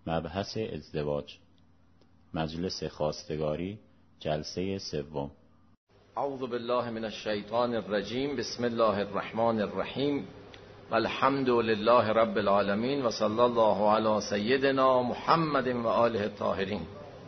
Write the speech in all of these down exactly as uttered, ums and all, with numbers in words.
مبحث ازدواج، مجلس خواستگاری، جلسه سوم. اعوذ بالله من الشیطان الرجیم. بسم الله الرحمن الرحیم. والحمد لله رب العالمین و صلی الله علی سیدنا محمد و آله الطاهرین.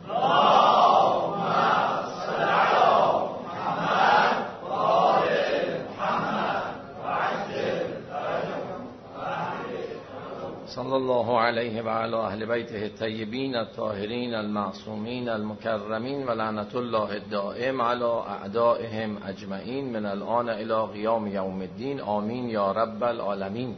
صلی الله علیه و علی اهل بیته الطیبین الطاهرین المعصومین المکرمین و لعنت الله الدائم علی اعدائهم اجمعین من الان الی قیام یوم الدین. آمین یا رب العالمین.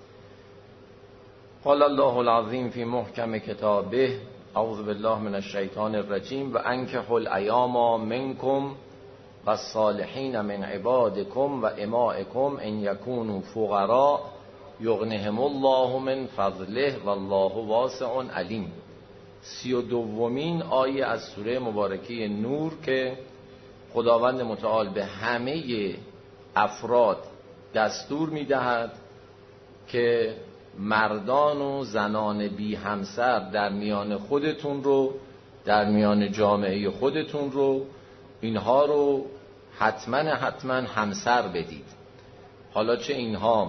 قال الله العظیم فی محکم کتابه اعوذ بالله من الشیطان الرجیم و انکحوا الایام منکم و الصالحین من عبادکم و امائکم ان یکونوا فقراء یغنهم الله من فضله والله واسع علیم. سی و دومین آیه از سوره مبارکه نور که خداوند متعال به همه افراد دستور می‌دهد که مردان و زنان بی همسر در میان خودتون رو، در میان جامعه خودتون رو، اینها رو حتما حتما همسر بدید. حالا چه اینها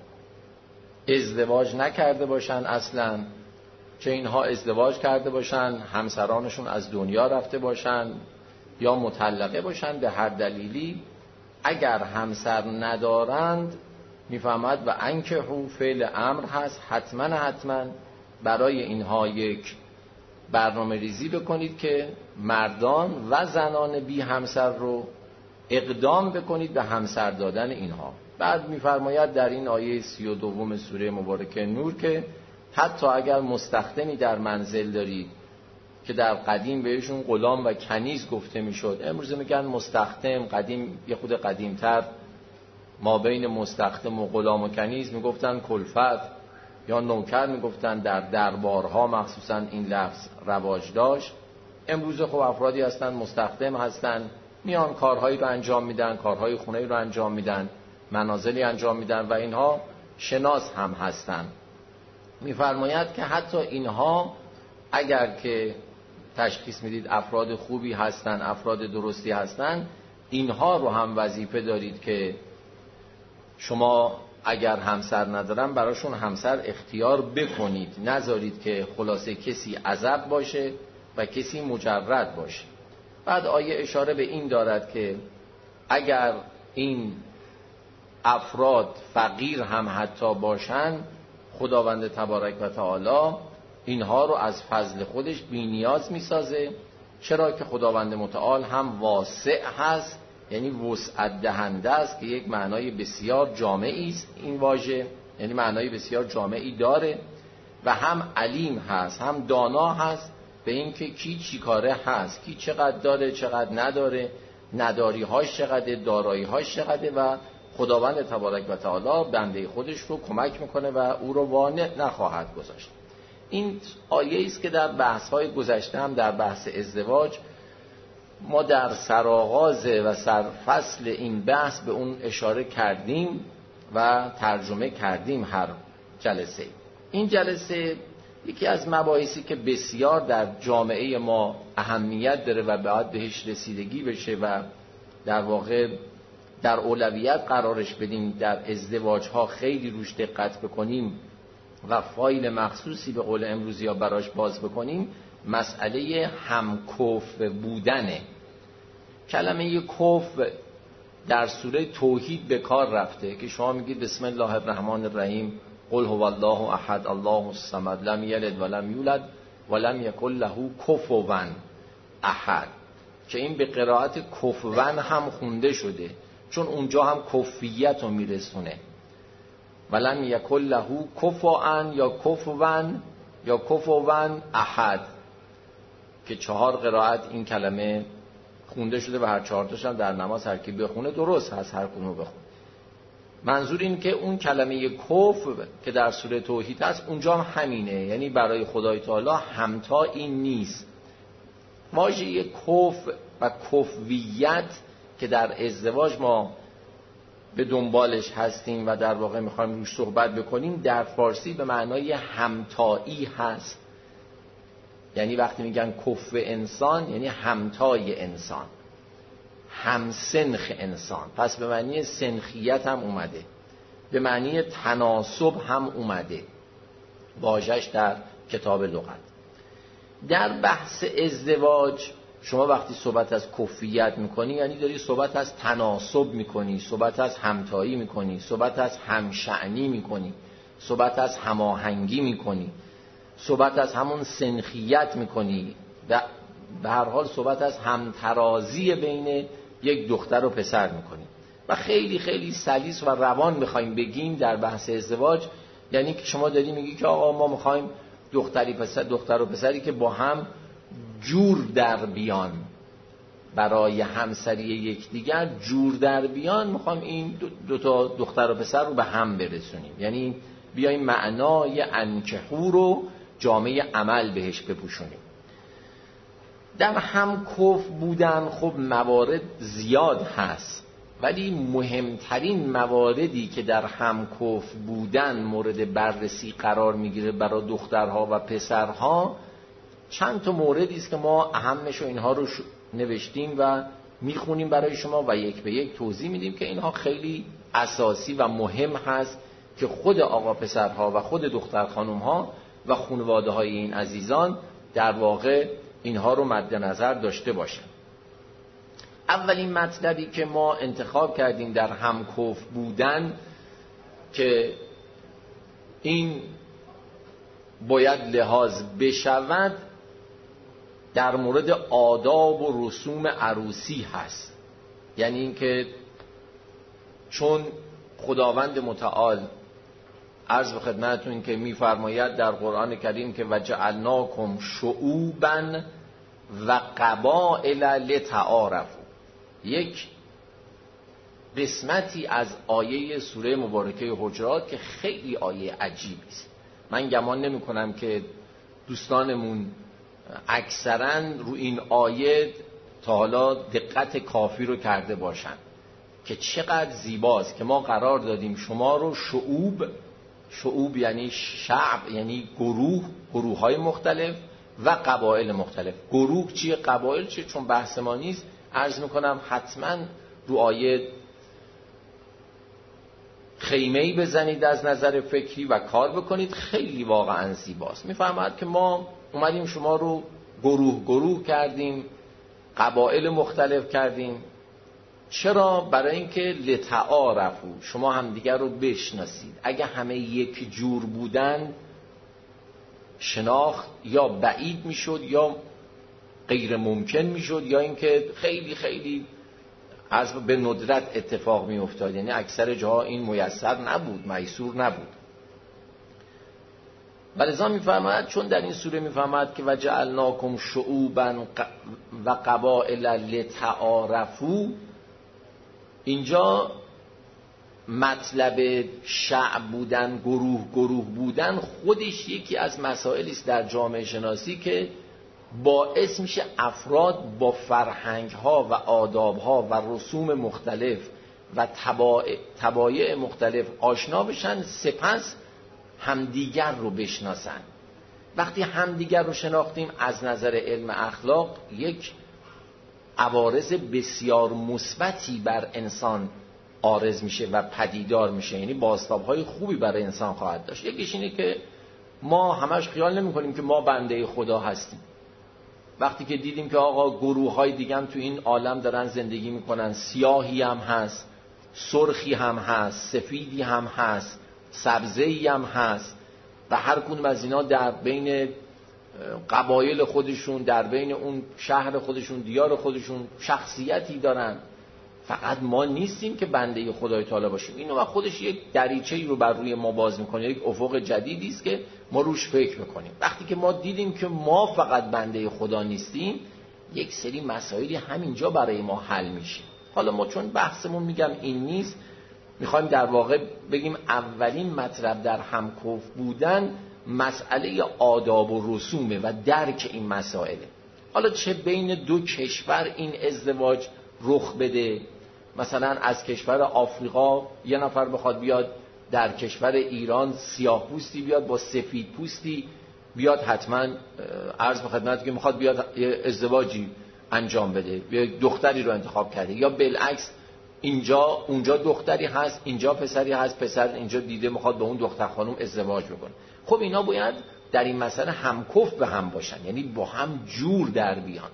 ازدواج نکرده باشن اصلا، چه اینها ازدواج کرده باشن همسرانشون از دنیا رفته باشن یا مطلقه باشن، به هر دلیلی اگر همسر ندارند میفهمد و انکحوا فعل امر هست، حتما حتما برای اینها یک برنامه ریزی بکنید که مردان و زنان بی همسر رو اقدام بکنید به همسر دادن اینها. بعد میفرماید در این آیه سی و دوم سوره مبارکه نور که حتی اگر مستخدمی در منزل دارید که در قدیم بهشون غلام و کنیز گفته میشد، امروز میگن مستخدم، قدیم یه خود قدیمتر ما بین مستخدم و غلام و کنیز میگفتن کلفت یا نوکر میگفتن، در دربارها مخصوصا این لفظ رواج داشت. امروز خب افرادی هستن مستخدم هستن، میان کارهایی رو انجام میدن، کارهای خونه رو انجام میدن، منازلی انجام میدن و اینها شناس هم هستن. میفرماید که حتی اینها اگر که تشخیص میدید افراد خوبی هستن، افراد درستی هستن، اینها رو هم وظیفه دارید که شما اگر همسر ندارن براشون همسر اختیار بکنید، نذارید که خلاصه کسی عزب باشه و کسی مجرد باشه. بعد آیه اشاره به این دارد که اگر این افراد فقیر هم حتی باشن، خداوند تبارک و تعالی اینها رو از فضل خودش بی نیاز میسازه. چرا که خداوند متعال هم واسع هست، یعنی وسعت دهنده است که یک معنای بسیار جامعی است این واژه، یعنی معنای بسیار جامعی داره، و هم علیم هست، هم دانا هست به این که کی چی کاره هست، کی چقدر داره چقدر نداره، نداری هاش چقدر، دارایی هاش چقدر، و خداوند تبارک و تعالی بنده خودش رو کمک میکنه و او رو وانع نخواهد گذاشت. این آیه است که در بحث های گذشته هم در بحث ازدواج ما در سرآغاز و سرفصل این بحث به اون اشاره کردیم و ترجمه کردیم هر جلسه. این جلسه یکی از مباحثی که بسیار در جامعه ما اهمیت داره و باید بهش رسیدگی بشه و در واقع در اولویت قرارش بدیم، در ازدواج ها خیلی روش دقت بکنیم و فایل مخصوصی به قول امروزی ها براش باز بکنیم، مسئله همکف بودنه. کلمه کف در سوره توحید به کار رفته که شما میگید بسم الله الرحمن الرحیم قل هو الله احد الله الصمد لم یلد ولم یولد ولم یکن له کفوا احد، که این به قرائت کفوا هم خونده شده چون اونجا هم کفیت رو میرسونه. ولم یکن له کفوا یا کفوا یا کفوا احد، که چهار قرائت این کلمه خونده شده و هر چهار تاش هم در نماز هر کی بخونه درست هست، هر کدوم بخونه. منظور این که اون کلمه کف که در سوره توحید هست اونجا هم همینه، یعنی برای خدای تعالی همتا این نیست. واژه کف و کفویت که در ازدواج ما به دنبالش هستیم و در واقع میخوایم روش صحبت بکنیم، در فارسی به معنای همتایی هست. یعنی وقتی میگن کفو انسان یعنی همتای انسان، همسنخ انسان. پس به معنی سنخیت هم اومده، به معنی تناسب هم اومده واژه‌اش در کتاب لغت. در بحث ازدواج شما وقتی صحبت از کفیت میکنی یعنی داری صحبت از تناسب میکنی، صحبت از همتایی میکنی، صحبت از همشأنی میکنی، صحبت از هماهنگی میکنی، صحبت از همون سنخیت میکنی، به هر حال صحبت از همترازی بین یک دختر و پسر میکنی. و خیلی خیلی سلیس و روان میخوایم بگیم در بحث ازدواج، یعنی که شما داری میگی که آقا ما میخوایم دختری پسر دختر و پسری که با هم جور در بیان، برای همسری یکدیگر جور در بیان، میخوایم این دو تا دختر و پسر رو به هم برسونیم، یعنی بیایم معنای انکحو رو جامعه عمل بهش بپوشونیم. در همکف بودن خب موارد زیاد هست، ولی مهمترین مواردی که در همکف بودن مورد بررسی قرار میگیره برای دخترها و پسرها چند تا موردی است که ما اهمش و اینها رو نوشتیم و میخونیم برای شما و یک به یک توضیح میدیم که اینها خیلی اساسی و مهم هست که خود آقا پسرها و خود دختر خانومها و خانواده های این عزیزان در واقع اینها رو مد نظر داشته باشن. اولین مطلبی که ما انتخاب کردیم در همکف بودن که این باید لحاظ بشود در مورد آداب و رسوم عروسی هست. یعنی اینکه چون خداوند متعال عرض به خدمتتون که می‌فرماید در قرآن کریم که وجعلناکم شعوبا و قبائل لتعارفوا، یک قسمتی از آیه سوره مبارکه حجرات که خیلی آیه عجیبی است. من گمان نمی کنم که دوستانمون اکثرا رو این آیه تا حالا دقت کافی رو کرده باشن که چقدر زیباست که ما قرار دادیم شما رو شعوب، شعوب یعنی شعب، یعنی گروه، گروه های مختلف و قبایل مختلف. گروه چیه، قبایل چیه، چون بحث ما نیست. عرض میکنم حتما رو آیه خیمه‌ای بزنید از نظر فکری و کار بکنید، خیلی واقعا زیباست. میفرماید که ما اومدیم شما رو گروه گروه کردیم، قبایل مختلف کردیم. چرا؟ برای اینکه لتعارفوا، شما همدیگر رو بشناسید. اگه همه یک جور بودن شناخت یا بعید میشد یا غیر ممکن میشد یا اینکه خیلی خیلی از به ندرت اتفاق می افتاد، یعنی اکثر جاها این میسر نبود، میسور نبود. ولذا میفرماید چون در این سوره میفرماید که وجعلناکم شعوبا و قبائل لتعارفوا، اینجا مطلب شعب بودن، گروه گروه بودن خودش یکی از مسائلی است در جامعه شناسی که باعث میشه افراد با فرهنگ‌ها و آداب‌ها و رسوم مختلف و طبایع مختلف آشنا بشن، سپس همدیگر رو بشناسن. وقتی همدیگر رو شناختیم از نظر علم اخلاق یک عوارض بسیار مثبتی بر انسان عارض میشه و پدیدار میشه، یعنی بازتاب‌های خوبی برای انسان خواهد داشت. یکیش اینه که ما همش خیال نمی‌کنیم که ما بنده خدا هستیم. وقتی که دیدیم که آقا گروه‌های دیگه هم تو این عالم دارن زندگی میکنن، سیاهی هم هست، سرخی هم هست، سفیدی هم هست، سبزه‌ای هم هست و هر کدوم از اینا در بین قبایل خودشون، در بین اون شهر خودشون، دیار خودشون شخصیتی دارن. فقط ما نیستیم که بنده خدای تعالی باشیم. اینو و خودش یک دریچه‌ای رو بر روی ما باز میکنه، یک افق جدیدی است که ما روش فکر میکنیم. وقتی که ما دیدیم که ما فقط بنده خدا نیستیم، یک سری مسائلی همینجا برای ما حل میشه. حالا ما چون بحثمون میگم این نیست، میخوایم در واقع بگیم اولین مطلب در همکف بودن مسئله آداب و رسومه و درک این مسائله. حالا چه بین دو کشور این ازدواج رخ بده، مثلا از کشور آفریقا یه نفر بخواد بیاد در کشور ایران، سیاه پوستی بیاد با سفید پوستی بیاد حتما عرض به خدمت که میخواد بیاد یه ازدواجی انجام بده، یه دختری رو انتخاب کرده، یا بالعکس اینجا اونجا دختری هست، اینجا پسری هست، پسر اینجا دیده میخواد با اون دختر خانم ازدواج بکنه. خب اینا باید در این مسئله همکف به هم باشن، یعنی با هم جور در بیان.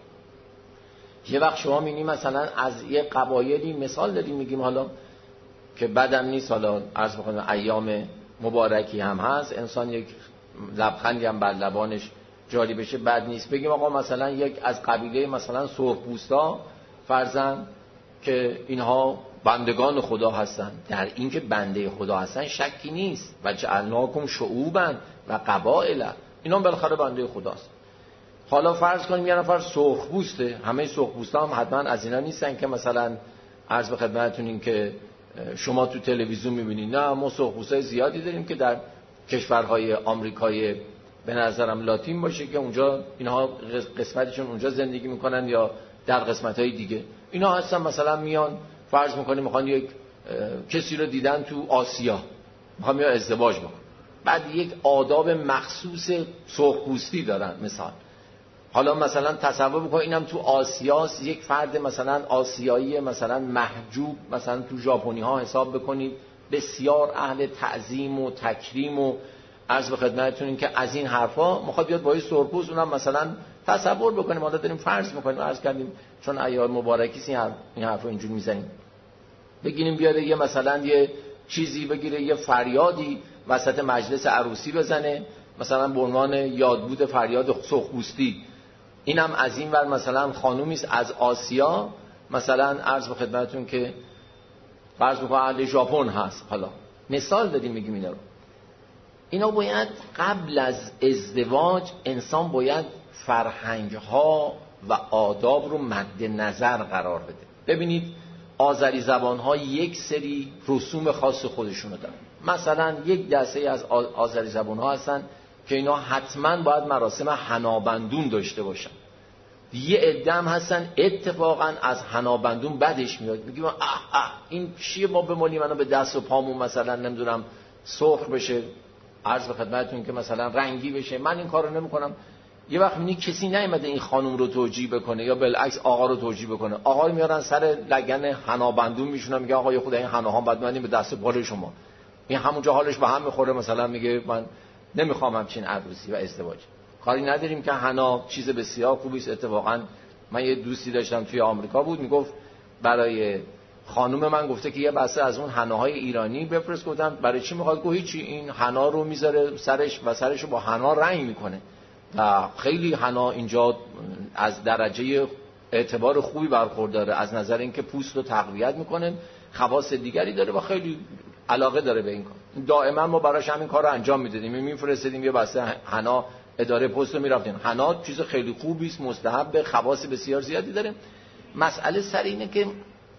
یه وقت شما می‌بینید مثلا از یه قبایلی مثال داریم میگیم حالا که بدم نیست، حالا عرض بکنم ایام مبارکی هم هست، انسان یک لبخندی هم بر لبانش جاری بشه بد نیست. بگیم آقا مثلا یک از قبیله مثلا سرخپوستا فرضاً که اینها بندگان خدا هستن، در این که بنده خدا هستن شکی نیست، و جعلناکم شعوبا و قبائل، اینا بالاخره بنده خداست. حالا فرض کنیم یه نفر سرخپوسته، همه سرخپوستا هم حتما از اینا نیستن که مثلا عرض به خدمتتون این که شما تو تلویزیون میبینید، نه ما سرخپوستای زیادی داریم که در کشورهای آمریکای به نظرم لاتین باشه که اونجا اینها قسمتشون اونجا زندگی میکنن یا در قسمتهای دیگه اینا هستن، مثلا میان فرض میکنیم میخوان یک کسی رو دیدن تو آسیا، میخوان میان ازدواج بکنن، بعد یک آداب مخصوص سرخپوستی دارن مثلا. حالا مثلا تصور بکن اینم تو آسیاست، یک فرد مثلا آسیایی مثلا محجوب، مثلا تو ژاپنی ها حساب بکنید بسیار اهل تعظیم و تکریم و عرض به خدمتتون این که از این حرفا میخواد بیاد با این سرخپوست، اونم مثلا تصور بکنیم، حالا داریم فرض میکنیم، عرض کردیم چون ایام مبارکی این حرف این حرف رو اینجوری میزنیم، بگیریم بیاره یه مثلا یه چیزی بگیره، یه فریادی وسط مجلس عروسی بزنه، مثلا به عنوان یادبود فریاد سرخپوستی. اینم از این ور مثلا خانومی است از آسیا، مثلا عرض به خدمتتون که فرض بکنم اهل ژاپن هست، حالا مثال دادیم میگیم اینا رو. اینا باید قبل از ازدواج انسان باید فرهنگ ها و آداب رو مد نظر قرار بده. ببینید آذری زبان ها یک سری رسوم خاص خودشونو دارن، مثلا یک دسته از آذری زبان ها هستن که اینا حتما باید مراسم حنابندون داشته باشن. یه عده هم هستن اتفاقا از حنابندون بدش میاد، میگیم اه اه این چیه ما بمونیم منو به دست و پامون مثلا نمیدونم سرخ بشه، عرض به خدمتتون که مثلا رنگی بشه، من این کارو نمیکنم. یه وقت میبینی کسی نیومده این خانم رو توجیه بکنه یا بالعکس آقا رو توجیه بکنه، آقا رو میارن سر لگن حنابندون میشونن، میگه آقا خدا این حناها بعد منیم به دست و پای شما، این همونجا حالش به هم میخوره، مثلا میگه من نمیخوام همچین عروسی و ازدواج. کاری نداریم که حنا چیز بسیار خوبی است. اتفاقا من یه دوستی داشتم توی آمریکا بود، میگفت برای خانم من گفته که یه بسته از اون حناهای ایرانی بفرست. گفتم برای چی میخواد؟ گفت هیچی، این حنا رو میذاره سرش و سرش رو با حنا رنگ میکنه و خیلی حنا اینجا از درجه اعتبار خوبی برخورداره، از نظر اینکه پوست رو تقویت میکنه، خواص دیگری داره و خیلی علاقه داره به این کار. دائما ما براش همین کار رو انجام میدادیم، میفرستادیم یه بسته حنا اداره پست رو میرفتیم. حنا چیز خیلی خوبی است، مستحب، خواص بسیار زیادی داره. مسئله سر اینه که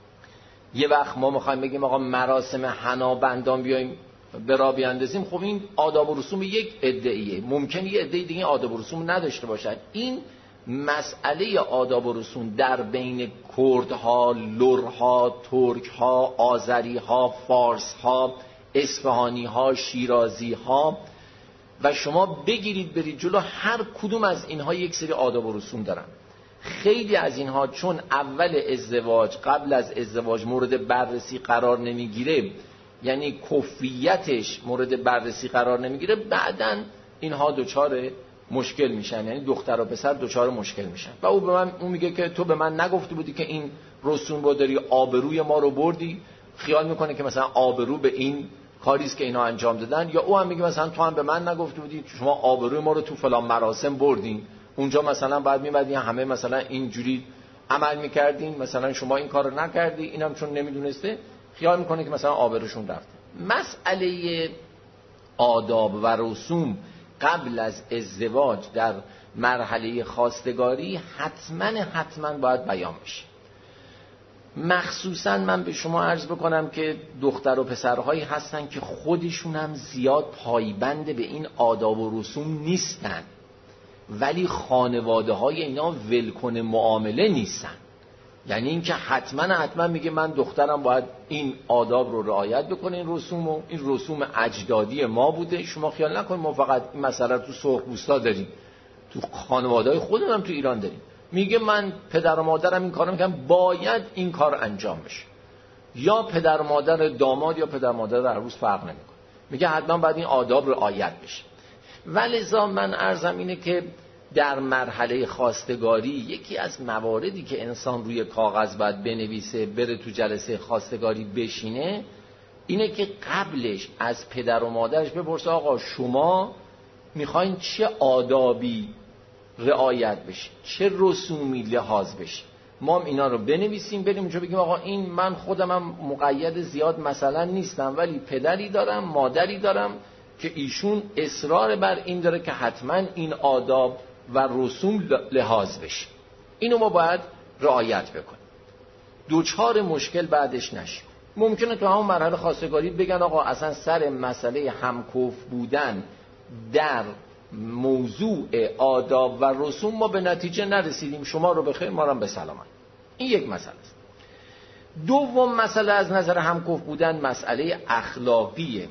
یه وقت ما میخوایم بگیم آقا مراسم حنا بندان بیایم به راه بیاندازیم، خب این آداب و رسوم یک عده‌ایه، ممکنه یه عده دیگه آداب و رسوم نداشته باشن. این مسئله آداب و رسوم در بین کردها، لرها، ترکها، آذریها، فارسها، اصفهانیها، شیرازیها و شما بگیرید برید جلو، هر کدوم از اینها یک سری آداب و رسوم دارن. خیلی از اینها چون اول ازدواج قبل از ازدواج مورد بررسی قرار نمیگیره، یعنی کفیتش مورد بررسی قرار نمیگیره، بعداً اینها دوچار مشکل میشن، یعنی دختر و پسر دوچار مشکل میشن. و او به من اون میگه که تو به من نگفته بودی که این رسوم رو داری، آبروی ما رو بردی. خیال میکنه که مثلا آبرو به این کاریست که اینا انجام دادن، یا او هم میگه مثلا تو هم به من نگفته بودی، شما آبروی ما رو تو فلان مراسم بردین، اونجا مثلا بعد میمدین همه مثلا اینجوری عمل میکردین، مثلا شما این کارو نکردی، اینم چون نمیدونسته خیال میکنه که مثلا آبروشون رفته. مسئله آداب و رسوم قبل از ازدواج در مرحله خواستگاری حتما حتما باید بیان بشه. مخصوصا من به شما عرض بکنم که دختر و پسرهایی هستن که خودشون هم زیاد پایبند به این آداب و رسوم نیستن، ولی خانواده های اینا ولکن معامله نیستن. یعنی اینکه حتما حتما میگه من دخترم باید این آداب رو رعایت بکنه، این رسوم و این رسوم اجدادی ما بوده. شما خیال نکنید ما فقط این مسئله تو سرخپوستا داریم، تو خانواده‌های خودمون هم تو ایران داریم. میگه من پدر و مادرم این کارو میکنم، باید این کار انجام بشه. یا پدر و مادر داماد یا پدر و مادر عروس فرق نمیکنه، میگه حتما باید این آداب رعایت بشه. ولذا من عرضم اینه که در مرحله خواستگاری یکی از مواردی که انسان روی کاغذ باید بنویسه، بره تو جلسه خواستگاری بشینه، اینه که قبلش از پدر و مادرش بپرسه آقا شما میخواین چه آدابی رعایت بشه، چه رسومی لحاظ بشه. ما هم اینا رو بنویسیم، بریم اونجا بگیم آقا این من خودم هم مقید زیاد مثلا نیستم، ولی پدری دارم مادری دارم که ایشون اصرار بر این داره که حتما این آداب و رسوم لحاظ بشه. اینو ما باید رعایت بکنیم، دوچار مشکل بعدش نشیم. ممکنه تو همون مرحله خواستگاری بگن آقا اصلا سر مسئله همکف بودن در موضوع آداب و رسوم ما به نتیجه نرسیدیم، شما رو بخیر ما رو به سلامت. این یک مسئله است. دوم مسئله از نظر همکف بودن مسئله اخلاقیه،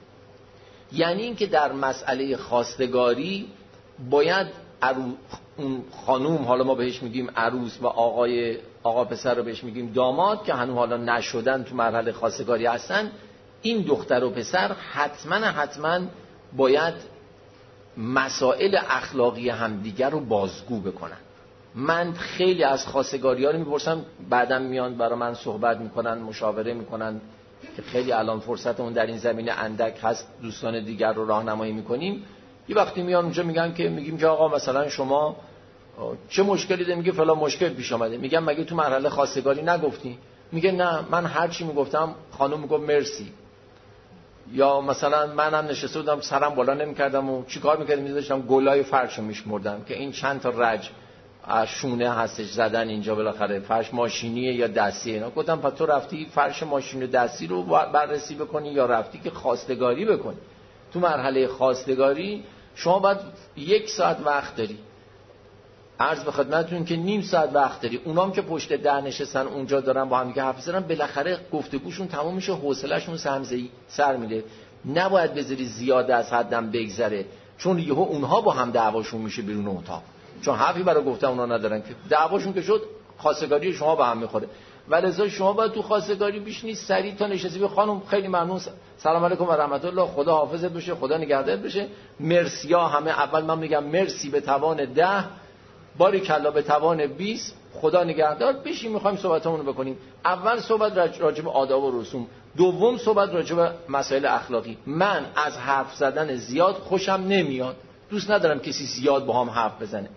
یعنی اینکه در مسئله خواستگاری باید اون خانوم، حالا ما بهش میگیم عروس، و آقای آقا پسر رو بهش میگیم داماد که هنوز حالا نشدن تو مرحله خواستگاری هستن، این دختر و پسر حتما حتما باید مسائل اخلاقی همدیگر رو بازگو بکنن. من خیلی از خواستگاری ها رو میپرسم، بعدم میان برای من صحبت میکنن، مشاوره میکنن که خیلی الان فرصتمون در این زمینه اندک هست، دوستان دیگر رو راهنمایی میکنیم. یه وقتی میان اونجا میگن که میگیم که آقا مثلا شما چه مشکلی داره؟ میگه فلان مشکل پیش اومده. میگم مگه تو مرحله خواستگاری نگفتی؟ میگه نه، من هر چی میگفتم خانم میگفت مرسی. یا مثلا منم نشسته بودم سرم بالا نمیکردم و چیکار میکردم؟ میذاشتم گلای فرشو میشمردم که این چند تا رج از شونه هستش زدن اینجا، بالاخره فرش ماشینیه یا دستیه. اینا گفتم پس تو رفتی فرش ماشین و دستی رو بررسی بکنی یا رفتی که خواستگاری بکنی؟ تو مرحله خواستگاری شما باید یک ساعت وقت داری، عرض به خدمتتون که نیم ساعت وقت داری. اونام که پشت در نشستن اونجا دارن با هم دیگه حرف می‌زنن، بالاخره گفتگوشون تموم میشه، حوصله‌شون سمزی سر میره. نباید بذاری زیاده از حدم بگذره، چون یهو اونها با هم دعواشون میشه بیرون اتاق، چون حرفی برای گفتن اونا ندارن که دعواشون که شد خواستگاری شما به هم میخوره. ولذا شما باید تو خواستگاری بیشنی سریع تا نشستی به خانم خیلی ممنون، سلام علیکم و رحمت الله، خدا حافظت بشه، خدا نگهدارت بشه، مرسی ها همه. اول من میگم مرسی به توان ده، باری کلا به توان بیست، خدا نگهدار. بشین میخوایم صحبتمون رو بکنیم. اول صحبت راجع به آداب و رسوم، دوم صحبت راجع به مسائل اخلاقی. من از حرف زدن زیاد خوشم نمیاد، دوست ندارم کسی زیاد با هم حرف بزنه.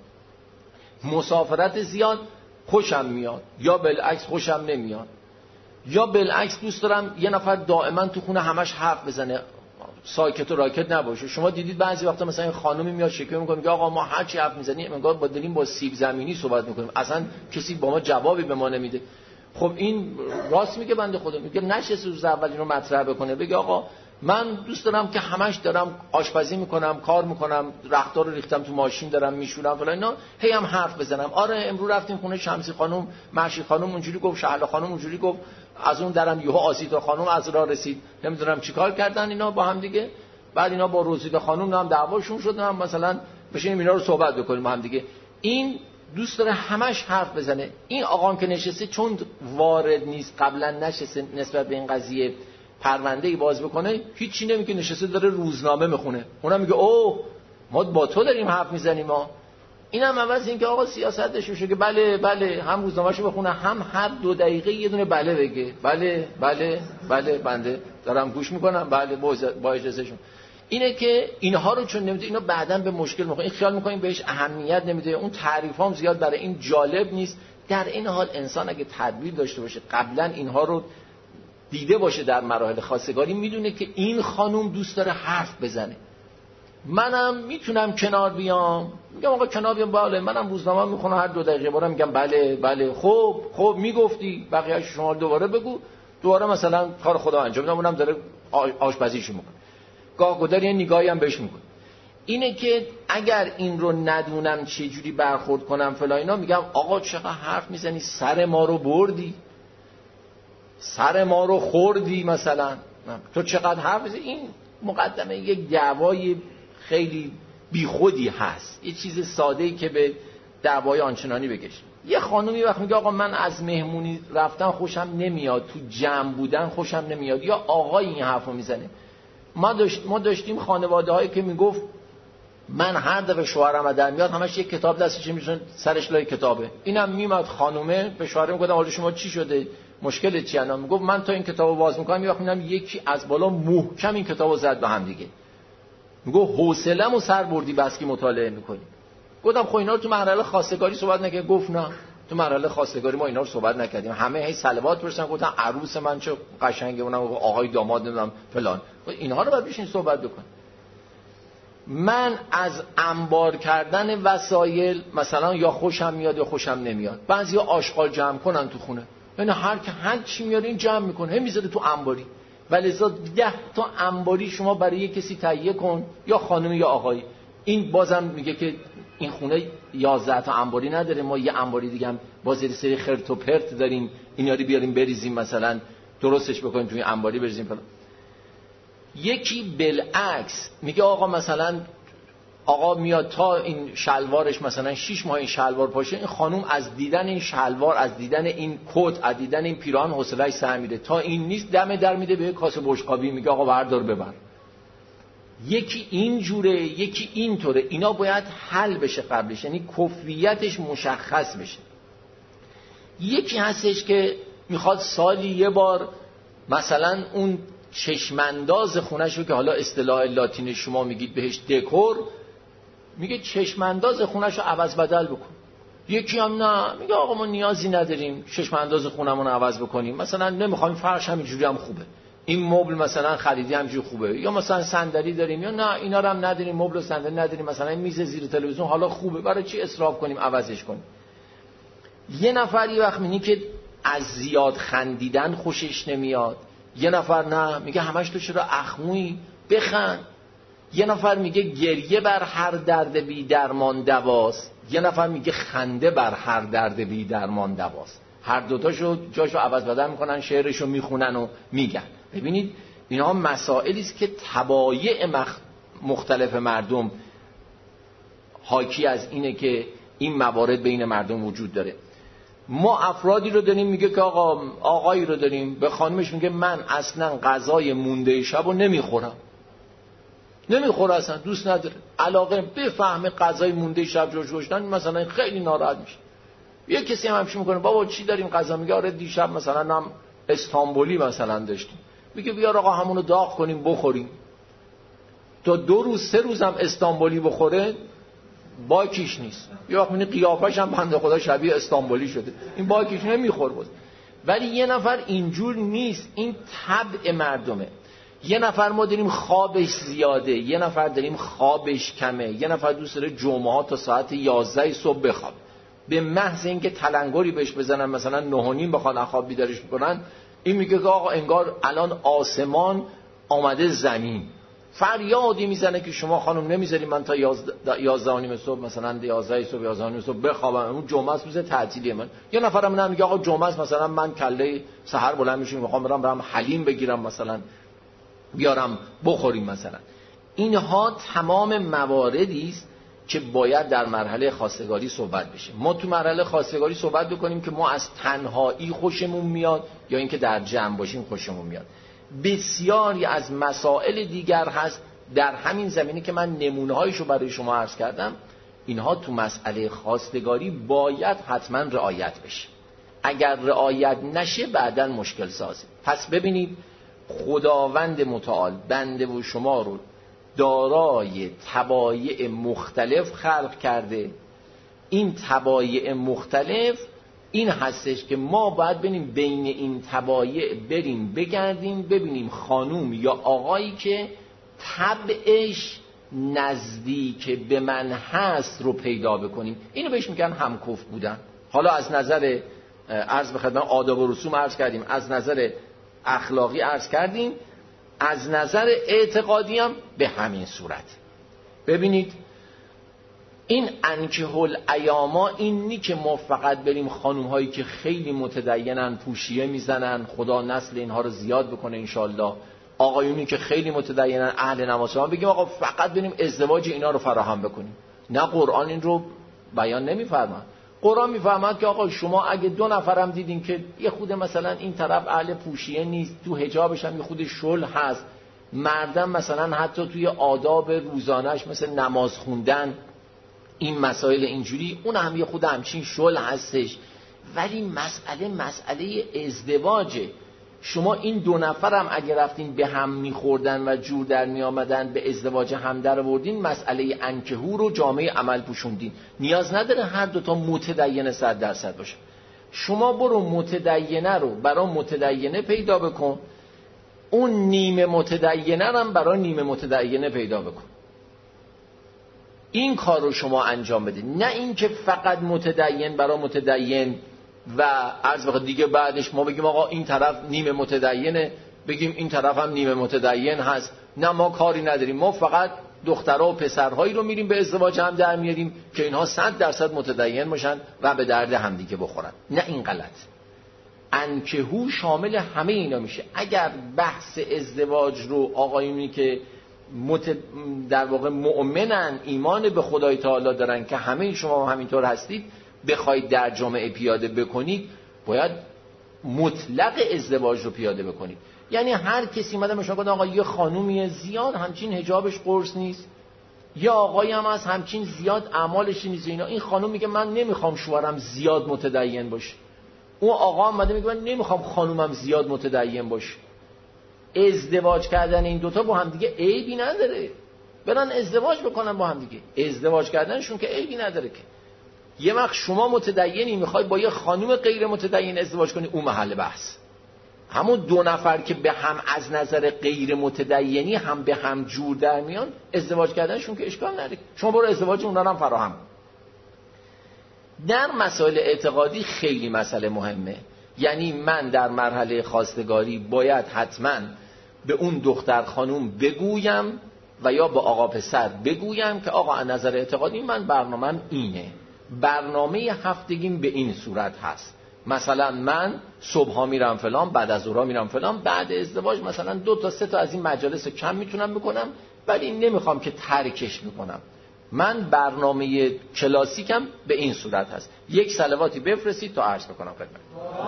مسافرت زیاد خوشم میاد، یا بالعکس خوشم نمیاد. یا بالعکس دوست دارم یه نفر دائما تو خونه همش حرف بزنه، ساکت و راکت نباشه. شما دیدید بعضی وقتا مثلا این خانومی میاد شکایت میکنه که آقا ما هر چی حرف میزنیم انگار با دلیم با سیب زمینی صحبت میکنیم، اصلا کسی با ما جوابی به ما نمیده. خب این راست میگه بنده خدا، میگه نشه روز اول اینو مطرح بکنه، بگه آقا من دوست دارم که همش دارم آشپزی میکنم، کار میکنم، رختار رو ریختم تو ماشین دارم میشورم فلان اینا، هی هم حرف بزنم. آره امروز رفتیم خونه شمسی خانم، محشی خانم اونجوری گفت، شهلا خانم اونجوری گفت، از اون درم یهو آسیتا خانم از راه رسید، نمیدونم چیکار کردن اینا با هم دیگه. بعد اینا با روزیده خانم هم دعواشون شد، هم مثلا بشینیم اینا رو صحبت بکنیم با هم دیگه. این دوست داره همش حرف بزنه. این آقام که نشسته چون وارد نیست، قبلا نشسته نسبت به این قضیه پرونده‌ای باز بکنه، هیچی نمیگه، نشسته داره روزنامه میخونه. اونم میگه اوه ما با تو داریم حرف میزنیم ما. اینم عوض این که آقا سیاستش بشه که بله بله هم روزنامه‌شو بخونه، هم هر دو دقیقه یه دونه بله بگه، بله بله بله بنده دارم گوش میکنم، بله با اجازهشون. اینه که اینها رو چون نمیده، اینا بعداً به مشکل میخوره. این خیال میکنیم بهش اهمیت نمیده، اون تعریفام زیاد برای این جالب نیست. در این حال انسان اگه تدبیر داشته باشه، قبلا اینها رو دیده باشه در مراحل خواستگاری، میدونه که این خانم دوست داره حرف بزنه. منم میتونم کنار بیام، میگم آقا کنار بیام، بله منم روزنامه میخونم، هر دو دقیقه بارم میگم بله بله خب خب میگفتی، بقیه‌اش شما دوباره بگو، دوباره مثلا کار خدا انجام میدم، اونم داره آشپزیشو میکنه، گاه گدار یه نگاهی هم بهش میکنه. اینه که اگر این رو ندونم چه جوری برخورد کنم فلان اینا، میگم آقا چقدر حرف میزنی، سر ما رو بردی، سر ما رو خوردی مثلا، تو چقدر حرف میزنی. این مقدمه یک دعوای خیلی بیخودی هست، یه چیز ساده‌ای که به دعوای آنچنانی بکشه. یه خانومی وقت میگه آقا من از مهمونی رفتن خوشم نمیاد، تو جمع بودن خوشم نمیاد، یا آقای این حرفو میزنه. ما داشت ما داشتیم خانواده هایی که میگفت من هر دفعه شوهرم در میاد همش یک کتاب دستش میذاره سرش لای کتابه. اینم میاد خانومه به شوهرم میگه حالا شما چی شده، مشکل چیه؟ انا میگفت من تا این کتابو باز میکنم یه وقت میبینم یکی از بالا محکم این کتابو زد به هم دیگه. میگه حوصله‌مو سر بردی بس که مطالعه میکنی. گفتم خب اینا رو تو مرحله خواستگاری صحبت نکنید. گفت نه تو مرحله خواستگاری ما اینا رو صحبت نکردیم، همه هی صلوات برسن گفتن عروس من چه قشنگه، اونم آقای داماد نمیدونم فلان، اینها رو بعد بشین صحبت بکن. من از انبار کردن وسایل مثلا یا خوشم میاد یا خوشم نمیاد. بعضیا آشغال جمع کنن تو خونه، یعنی هر که هر چی میاره این جمع میکنه، هم میذاره تو انباری. ولذا ده تا انباری شما برای یک کسی تهیه کن، یا خانم یا آقایی. این بازم میگه که این خونه یازده تا انباری نداره، ما یه انباری دیگه هم باز یه سری خرت و پرت داریم، اینا رو بیاریم بریزیم مثلا درستش بکنیم توی انباری بریزیم فلان. یکی بالعکس میگه آقا مثلا آقا میاد تا این شلوارش مثلا شش ماه این شلوار پاشه، این خانوم از دیدن این شلوار، از دیدن این کت، از دیدن این پیراهن حوصله‌اش سر میره، تا این نیست دم در میده به کاسه بشقابی میگه آقا بردار ببر. یکی این جوره یکی این طوره. اینا باید حل بشه قبلش، یعنی کفویتش مشخص بشه. یکی هستش که میخواد سالی یه بار مثلا اون چشمانداز خونش رو که حالا اصطلاح لاتین شما میگید بهش دکور، میگه چشمانداز خونش رو عوض بدل بکن. یکی هم نه، میگه آقا ما نیازی نداریم چشمانداز خونمون رو عوض بکنیم، مثلا نمیخوایم فرش همینجوری هم خوبه، این مبل مثلا خریدی همینجوری خوبه، یا مثلا صندلی داریم، یا نه اینا رو هم نداریم، مبل و صندلی نداریم، مثلا این میز زیر تلویزیون حالا خوبه، برای چی اسراف کنیم عوضش کنیم. یه نفر یه وقت میگه که از زیاد خندیدن خوشش نمیاد، یه نفر نه میگه همش تو چرا اخمویی بخند، یه نفر میگه گریه بر هر درد بی درمان دواست، یه نفر میگه خنده بر هر درد بی درمان دواست. هر دوتاشو جاشو عوض بدل میکنن، شعرشو میخونن و میگن. ببینید اینا مسائلی است که طبایع مخ... مختلف مردم حاکی از اینه که این موارد بین مردم وجود داره. ما افرادی رو داریم میگه که آقا آقایی رو داریم به خانمش میگه من اصلا غذای مونده شبو نمیخورم، نمیخوره اصلا، دوست نداره، علاقه بفهمه غذای مونده شب جوش گوشتن مثلا خیلی ناراحت میشه. یه کسی هم همش میکنه بابا چی داریم غذا، میگه آره دیشب مثلا هم استانبولی مثلا داشتیم، میگه بیار آقا همونو داغ کنیم بخوریم. تا دو روز سه روز هم استانبولی بخوره باکیش نیست، یه وقت میبینی قیافش هم بنده خدا شبیه استانبولی شده، این باکیش نمیخور بود. ولی یه نفر اینجور نیست، این طبع مردمه. یه نفر ما داریم خوابش زیاده، یه نفر داریم خوابش کمه، یه نفر دوست داره جمعه ها تا ساعت یازده صبح بخواب، به محض اینکه تلنگری بهش بزنن مثلا نه و نیم بخواد از خواب بیدارش بکنن، این میگه که آقا انگار الان آسمان آمده زمین، فریادی میزنه که شما خانم نمیذاری من تا یازده و نیم صبح مثلا یازده صبح یازده و نیم صبح بخوابم، اون جمعه است روز تعطیلی من. یه نفرم نه میگه آقا جمعه است مثلا من کله سحر بلند میشم میخوام برم برم حلیم بگیرم مثلا بیارم بخوریم مثلا. اینها تمام مواردی است که باید در مرحله خواستگاری صحبت بشه. ما تو مرحله خواستگاری صحبت بکنیم که ما از تنهایی خوشمون میاد یا اینکه در جمع باشیم خوشمون میاد. بسیاری از مسائل دیگر هست در همین زمینه که من نمونه‌هایشو برای شما عرض کردم، اینها تو مسئله خواستگاری باید حتما رعایت بشه. اگر رعایت نشه بعداً مشکل سازه. پس ببینید خداوند متعال بنده و شما رو دارای طبایع مختلف خلق کرده. این طبایع مختلف این هستش که ما باید ببینیم بین این طبایع بریم بگردیم ببینیم خانوم یا آقایی که طبعش نزدیک به من هست رو پیدا بکنیم. اینو بهش میگن همکف بودن. حالا از نظر عرض به خدمت آداب و رسوم عرض کردیم، از نظر اخلاقی عرض کردیم، از نظر اعتقادی هم به همین صورت. ببینید این انکحل ایاما این نی که ما فقط بریم خانوم هایی که خیلی متدینن پوشیه میزنن، خدا نسل اینها رو زیاد بکنه انشالله، آقایونی که خیلی متدینن اهل نماز ما بگیم آقا فقط بریم ازدواج اینا رو فراهم بکنیم. نه، قرآن این رو بیان نمیفرماد. قرآن میفرماد که آقا شما اگه دو نفرم دیدین که یه خود مثلا این طرف اهل پوشیه نیست، تو حجابش هم یه خود شل هست، مردم مثلا حتی توی آداب روزانهش مثل نماز خوندن این مسائل اینجوری، اون هم یه خود همچین شل هستش، ولی مسئله مسئله ازدواجه. شما این دو نفرم اگه رفتین به هم میخوردن و جور در میامدن به ازدواج هم در آوردین، مسئله انکحو رو جامعه عمل پوشوندین. نیاز نداره هر دوتا متدین صد درصد باشه. شما برو متدینه رو برای متدینه پیدا بکن، اون نیمه متدینه هم برای نیمه متدینه پیدا بکن. این کار رو شما انجام بده، نه اینکه فقط متدین برای متدین و عرض بخواد دیگه بعدش ما بگیم آقا این طرف نیمه متدینه، بگیم این طرف هم نیمه متدین هست. نه، ما کاری نداریم، ما فقط دخترها و پسرهایی رو میریم به ازدواج هم در میاریم که اینها صد درصد متدین باشن و به درد هم دیگه بخورن. نه، این غلط. انکحو شامل همه اینا میشه. اگر بحث ازدواج رو آقایونی که مت... در واقع مؤمنن، ایمان به خدای تعالی دارن که همه شما همینطور هستید، بخواید در جامعه پیاده بکنید، باید مطلق ازدواج رو پیاده بکنید. یعنی هر کسی اومده مثلا گفت آقا یه خانومی زیاد همچین حجابش قرص نیست، یا آقایی هم از همچین زیاد اعمالش نیست اینا، این خانوم میگه من نمیخوام شوهرم زیاد متدین باشه، اون آقا اومده میگه من نمیخوام خانومم زیاد متدین باشه. ازدواج کردن این دوتا با هم دیگه عیبی نداره، برن ازدواج بکنن با هم دیگه. ازدواج کردنشون که عیبی نداره که. یه وقت شما متدینی میخوای با یه خانوم غیر متدین ازدواج کنی، اون محل بحث. همون دو نفر که به هم از نظر غیر متدینی هم به هم جور در میان، ازدواج کردنشون که اشکال نداره، شما برو ازدواج اونها هم فراهم. در مسائل اعتقادی خیلی مسئله مهمه. یعنی من در مرحله خواستگاری باید حتما به اون دختر خانوم بگویم و یا به آقا پسر بگویم که آقا از نظر اعتقادی من برنامه‌م اینه، برنامه هفتگیم به این صورت هست، مثلا من صبحا میرم فلان، بعد از ظهر میرم فلان، بعد ازدواج مثلا دو تا سه تا از این مجالس کم میتونم بکنم، ولی نمیخوام که ترکش میکنم. من برنامه کلاسیکم به این صورت هست. یک صلواتی بفرستید تا عرض بکنم خدمت.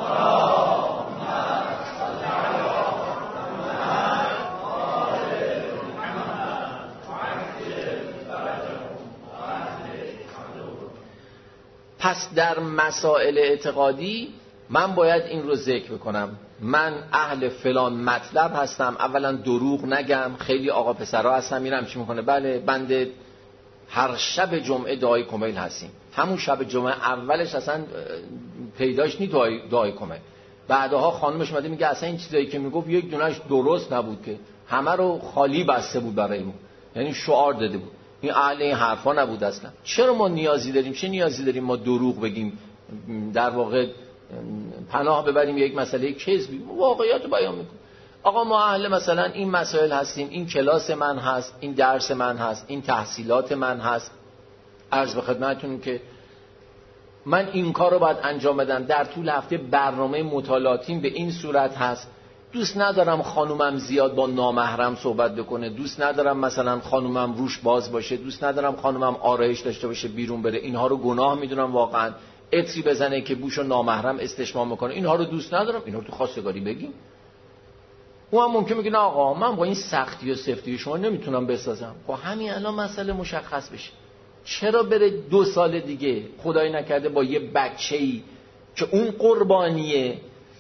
پس در مسائل اعتقادی من باید این رو ذکر بکنم، من اهل فلان مطلب هستم. اولا دروغ نگم. خیلی آقا پسرها هستن میرم چی میکنه، بله بنده هر شب جمعه دعای کمیل هستیم. همون شب جمعه اولش اصلا پیداش نی دعای, دعای کمیل، بعدها خانمش اومده میگه اصلا این چیزایی که میگفت یک دونهش درست نبود، که همه رو خالی بسته بود برای ما، یعنی شعار داده بود، این اهل این حرفا نبود اصلا. چرا ما نیازی داریم، چه نیازی داریم ما دروغ بگیم، در واقع پناه ببریم یک مسئله کذبی؟ واقعیت رو بیان میکنیم. آقا ما اهل مثلا این مسائل هستیم، این کلاس من هست، این درس من هست، این تحصیلات من هست. عرض به خدمتتون که من این کار رو باید انجام بدم، در طول هفته برنامه مطالعاتیم به این صورت هست. دوست ندارم خانومم زیاد با نامحرم صحبت بکنه، دوست ندارم مثلا خانومم روش باز باشه، دوست ندارم خانومم آرایش داشته باشه بیرون بره، اینها رو گناه میدونم واقعا. عطری بزنه که بوشو نامحرم استشمام میکنه، اینها رو دوست ندارم. اینا رو تو خواستگاری بگیم. اون هم ممکن میگه نه آقا من با این سختی و سفتی شما نمیتونم بسازم. خب همین الان مسئله مشخص بشه. چرا بره دو سال دیگه خدای نکرده با یه بچه‌ای که اون قربانیه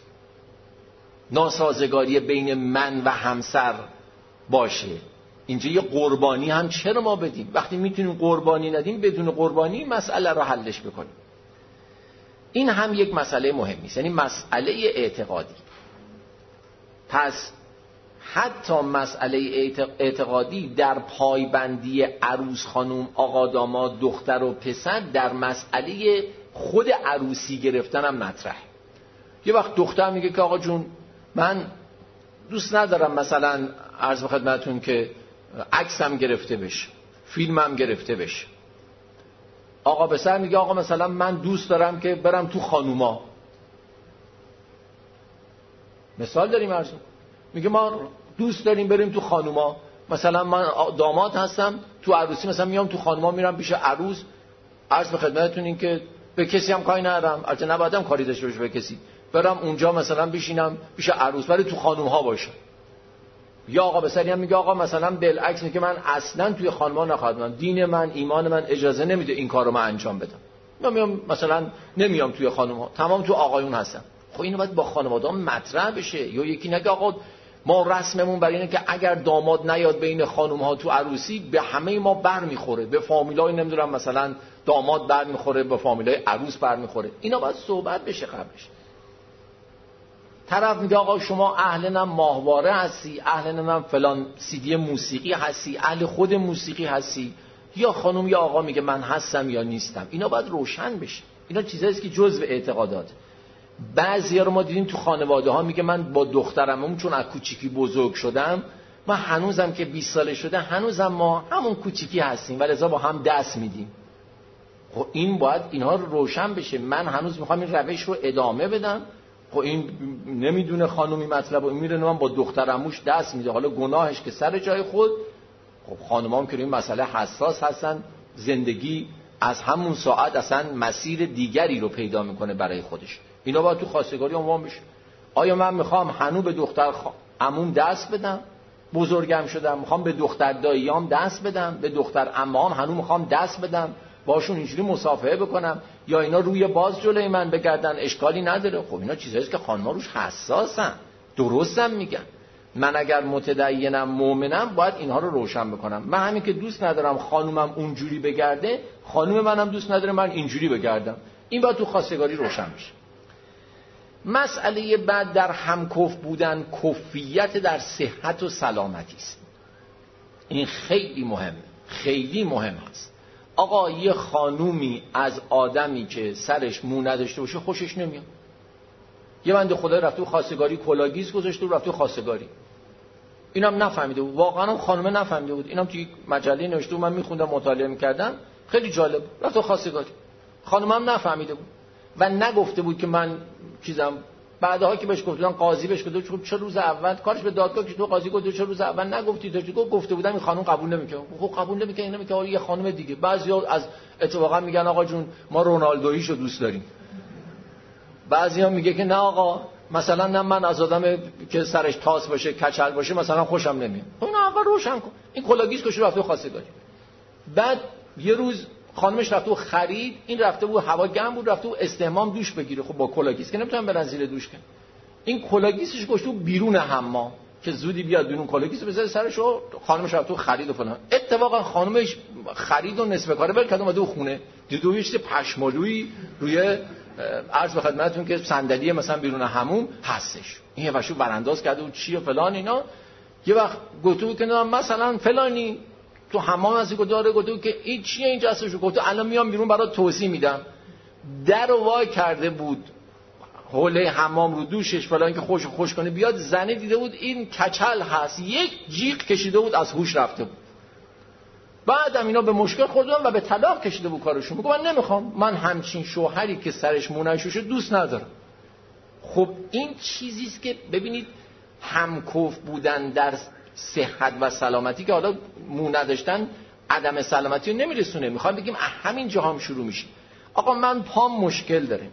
ناسازگاری بین من و همسر باشه؟ اینجا یه قربانی هم چرا ما بدیم وقتی میتونیم قربانی ندیم، بدون قربانی مسئله رو حلش بکنیم؟ این هم یک مسئله مهمی است، یعنی مسئله اعتقادی. پس حتی مسئله اعتقادی در پایبندی عروس خانم، آقا داماد، دختر و پسر در مسئله خود عروسی گرفتن هم مطرح. یه وقت دختر میگه که آقا جون من دوست ندارم مثلا عرض به خدمتتون که عکسم گرفته بشه، فیلم هم گرفته بشه. آقا پسر میگه آقا مثلا من دوست دارم که برم تو خانوما، مثال داریم ارزو، میگه ما دوست داریم بریم تو خانوما، مثلا من داماد هستم تو عروسی مثلا میام تو خانوما، میرم پیش عروس، عرض به خدمتتون این که به کسی هم کاری ندارم، البته نبایدم کاری داشته باشه به کسی، برم اونجا مثلا بشینم پیش عروس ولی تو خانوم‌ها باشم. یا آقا بسری هم میگه آقا مثلا بالعکس میگه من اصلا توی خانوما نخواهم برم، دین من ایمان من اجازه نمیده این کارو من انجام بدم، من میام مثلا نمیام توی خانوم‌ها، تمام تو آقایون هستم. خب اینو باید با خانواده‌ها مطرح بشه. یا یکی نگه آقا ما رسممون برای اینه که اگر داماد نیاد بین خانوم‌ها تو عروسی به همه ما بر میخوره، به فامیلای نمیدونم مثلا داماد بر میخوره، به فامیلای عروس بر میخوره. اینا باید صحبت بشه قبلش. طرف میگه آقا شما اهل نم ماهواره هستی، اهل نم فلان سیدی موسیقی هستی، اهل خود موسیقی هستی، یا خانم یا آقا میگه من هستم یا نیستم. اینا باید روشن بشه. اینا چیزاییه که جزء اعتقادات. بعضیا رو ما دیدیم تو خانواده ها میگه من با دخترم چون از کوچیکی بزرگ شدم، من هنوزم که بیست ساله شده هنوزم ما همون کوچیکی هستیم ولی لذا با هم دست میدیم. خب این باید اینها رو روشن بشه. من هنوز میخوام این روش رو ادامه بدم. خب این نمیدونه خانومی مطلب و این میره من با دخترموش دست میده، حالا گناهش که سر جای خود. خب خانومان که این مسئله حساس هستن، زندگی از همون ساعت اصلا مسیر دیگری رو پیدا میکنه برای خودش. اینا باید تو خواستگاری عنوان بشه. آیا من میخوام هنو به دختر خ... عموم دست بدم، بزرگم شدم میخوام به دختر داییام دست بدم، به دختر عمام هنو میخوام دست بدم باشون اینجوری مصافحه بکنم، یا اینا روی باز جلوی من بگردن اشکالی نداره؟ خب اینا چیزاییه که خانم‌ها روش حساسن، درستم میگن. من اگر متدینم مؤمنم باید اینها رو روشن بکنم. من همین که دوست ندارم خانومم اونجوری بگرده، خانوم منم دوست نداره من اینجوری بگردم. این باید تو خواستگاری روشن بشه. مسئله بعد در همکف بودن، کفیت در صحت و سلامتی است. این خیلی مهمه، خیلی مهم است. آقا یه خانومی از آدمی که سرش مو نداشته باشه خوشش نمیاد. یه بنده خدای رفت تو خواستگاری کلاگیز گذاشته و رفت تو خواستگاری، اینم نفهمیده بود، واقعا خانومه نفهمیده بود. اینم توی مجله نوشته، من میخوندم مطالعه میکردم، خیلی جالب. رفت تو خواستگاری، خانومم نفهمیده بود و نگفته بود که من چیزم. بعدها که بهش گفتن، قاضی بهش گفت خب چه روز اول کارش به دادگاه که تو قاضی گفت چه روز اول نگفتی؟ تو گفته بودم این خانم قبول نمیکنه. خب قبول نمیکنه، اینا میگه یه خانم دیگه. بعضیا از اتفاقا میگن آقا جون ما رونالدویشو دوست داریم. بعضیا میگه که نه آقا مثلا نه من از آدم که سرش تاس باشه کچل باشه مثلا خوشم نمیاد. اون اول روشن کن. این کلاگیز کشو رفت تو خواستگاری. بعد یه روز خانمش رفت و خرید، این رفته بود هوا گرم بود رفته و استحمام دوش بگیره. خب با کلاگیس که نمیتونن برن زیر دوش کنن. این کلاگیسش گشت بیرون حمام که زودی بیاد بیرون، کلاگیس بذاره سرش و خانمش رفت و خرید و فلان. اتفاقا خانمش خرید و نصف کاره ول کرد اومد و خونه دیدو یه چیز پشمالویی روی عرض به خدمتتون که صندلی مثلا بیرون حموم هستش. این یه وشو برانداز کرده و چی و فلان اینا. یه وقت گفتو که مثلا فلانی تو حمام از گفت داره گفت که این چیه اینجا هستش، گفت الان میام بیرون برات توضیح میدم. در وا کرده بود حوله حمام رو دوشش فلان که خوش خوش کنه بیاد، زنه دیده بود این کچل هست، یک جیغ کشیده بود از هوش رفته بود. بعدم اینا به مشکل خوردن و به طلاق کشیده بود کارشون. میگه من نمیخوام، من همچین شوهری که سرش مو نشوشه دوست ندارم. خب این چیزی است که ببینید همکف بودن در صحت و سلامتی، که حالا مو نداشتن عدم سلامتی رو نمیرسونه. میخوام بگیم همین جا هم شروع میشه. آقا من پام مشکل داره،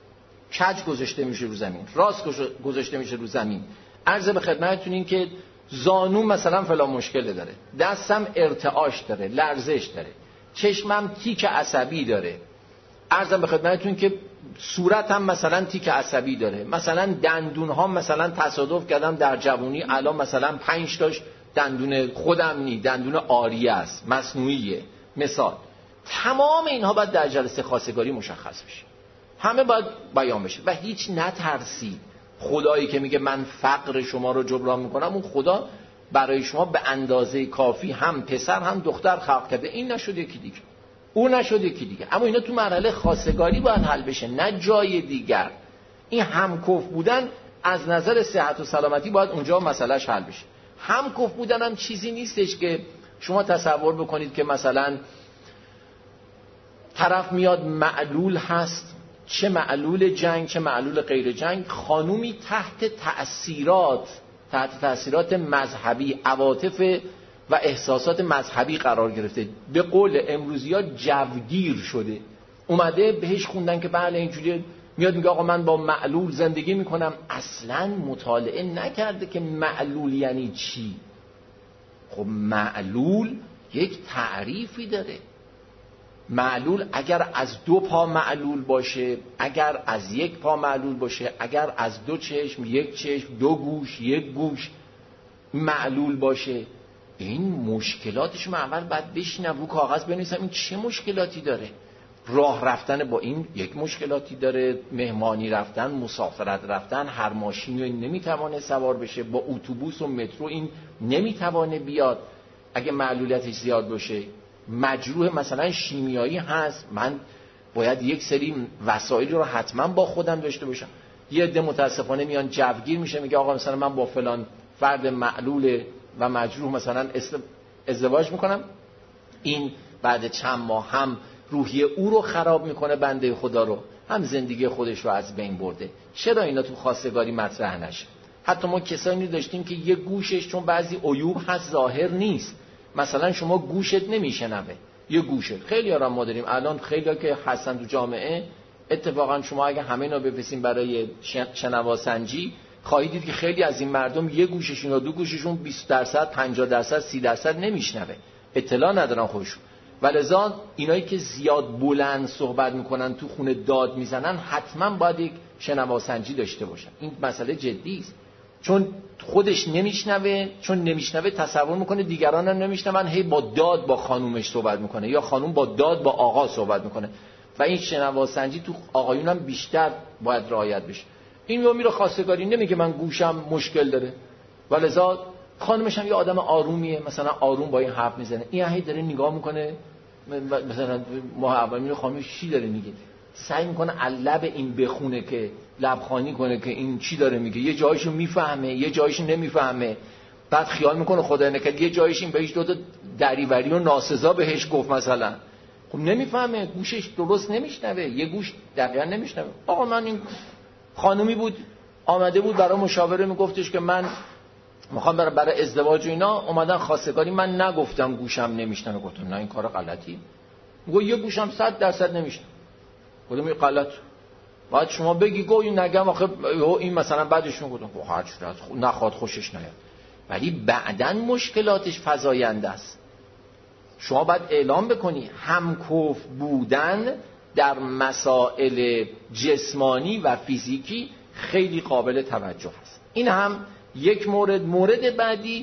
کج گذاشته میشه رو زمین، راست گذاشته میشه رو زمین. عرض به خدمتتون این که زانو مثلا فلان مشکل داره، دستم ارتعاش داره، لرزش داره، چشمم تیک عصبی داره. عرضم به خدمتتون که صورتم مثلا تیک عصبی داره، مثلا دندون ها مثلا تصادف کردم در جوانی الان مثلا پنج تاش دندون خودم نی، دندون آریه است، مصنوعیه مثال. تمام اینها باید در جلسه خواستگاری مشخص بشه، همه باید بیان بشه و هیچ نترسید. خدایی که میگه من فقر شما رو جبران میکنم، اون خدا برای شما به اندازه کافی هم پسر هم دختر خلق کرده. این نشد یکی دیگه، اون نشد یکی دیگه. اما اینا تو مرحله خواستگاری باید حل بشه، نه جای دیگر. این همکف بودن از نظر صحت و سلامتی باید اونجا مسئلهش حل بشه. همکف بودن هم چیزی نیستش که شما تصور بکنید که مثلا طرف میاد معلول هست، چه معلول جنگ چه معلول غیر جنگ، خانومی تحت تأثیرات تحت تأثیرات مذهبی، عواطف و احساسات مذهبی قرار گرفته، به قول امروزی‌ها جوگیر شده، اومده بهش خوندن که بله اینجوری، میاد میگه آقا من با معلول زندگی میکنم، اصلا مطالعه نکرده که معلول یعنی چی. خب معلول یک تعریفی داره. معلول اگر از دو پا معلول باشه، اگر از یک پا معلول باشه، اگر از دو چشم یک چشم، دو گوش یک گوش معلول باشه، این مشکلاتش من اول باید بشینم رو کاغذ بنویسم این چه مشکلاتی داره. راه رفتن با این یک مشکلاتی داره، مهمانی رفتن، مسافرت رفتن، هر ماشینی این نمیتوانه سوار بشه، با اتوبوس و مترو این نمیتوانه بیاد اگه معلولیتش زیاد باشه. مجروح مثلا شیمیایی هست، من باید یک سری وسایل رو حتما با خودم داشته باشم. یه عده متاسفانه میان جوگیر میشه، میگه آقا مثلا من با فلان فرد معلول و مجروح مثلا ازدواج میکنم، این بعد چند ماه هم روحیه او رو خراب میکنه بنده خدا رو، هم زندگی خودش رو از بین برده. چرا اینا تو خواستگاری مطرح نشه؟ حتی ما کسانی داشتیم که یه گوشش چون بعضی عیوب هست ظاهر نیست، مثلا شما گوشت نمیشنوه، یه گوشه خیلی آرام ما داریم الان، خیلی که هستن تو جامعه. اتفاقا شما اگه همه اینا بفرستین برای شنواسنجی خواهید دید که خیلی از این مردم یه گوششون یا دو گوششون بیست درصد پنجاه درصد سی درصد نمیشنوه، اطلاع ندارن خودشون. ولذا اینایی که زیاد بلند صحبت میکنن تو خونه داد میزنن حتما باید یک شنواسنجی داشته باشن. این مسئله جدی است، چون خودش نمیشنوه، چون نمیشنوه تصور میکنه دیگران هم نمیشنون، هی با داد با خانومش صحبت میکنه یا خانوم با داد با آقا صحبت میکنه و این شنواسنجی تو آقایون هم بیشتر باید رعایت بشه. این رو میره خواستگاری نمیگه من گوشم مشکل داره، ولذا خانومش هم یه آدم آرومیه، مثلا آروم با این حرف میزنه، این هی داره نگاه میکنه، مثلا ما اول میره خانومش چی داره میگه، سعی میکنه لب این بخونه که لبخانی کنه که این چی داره میگه، یه جایشو میفهمه یه جایشو نمیفهمه، بعد خیال میکنه خدای نکرد یه جایش این بهش دو تا دریوری و ناسزا بهش گفت مثلا، خب نمیفهمه، گوشش درست نمیشنوه، یه گوش دقیقا نمیشنوه. آقا من این خانومی بود آمده بود برای مشاوره، میگفتش که من میخوام برای برای ازدواج و اینا اومدن خواستگاری، من نگفتم گوشم نمیشنوه. گفتم نه این کار غلطی، میگه یه گوشم صد درصد نمیشنوه. گفتم این غلط، باید شما بگی گو این نگم آخه این مثلا بعدش میگفتم خب هر چی نخواد خوشش نیاد، ولی بعدن مشکلاتش فزاینده است. شما باید اعلام بکنی همکف بودن در مسائل جسمانی و فیزیکی خیلی قابل توجه است. این هم یک مورد. مورد بعدی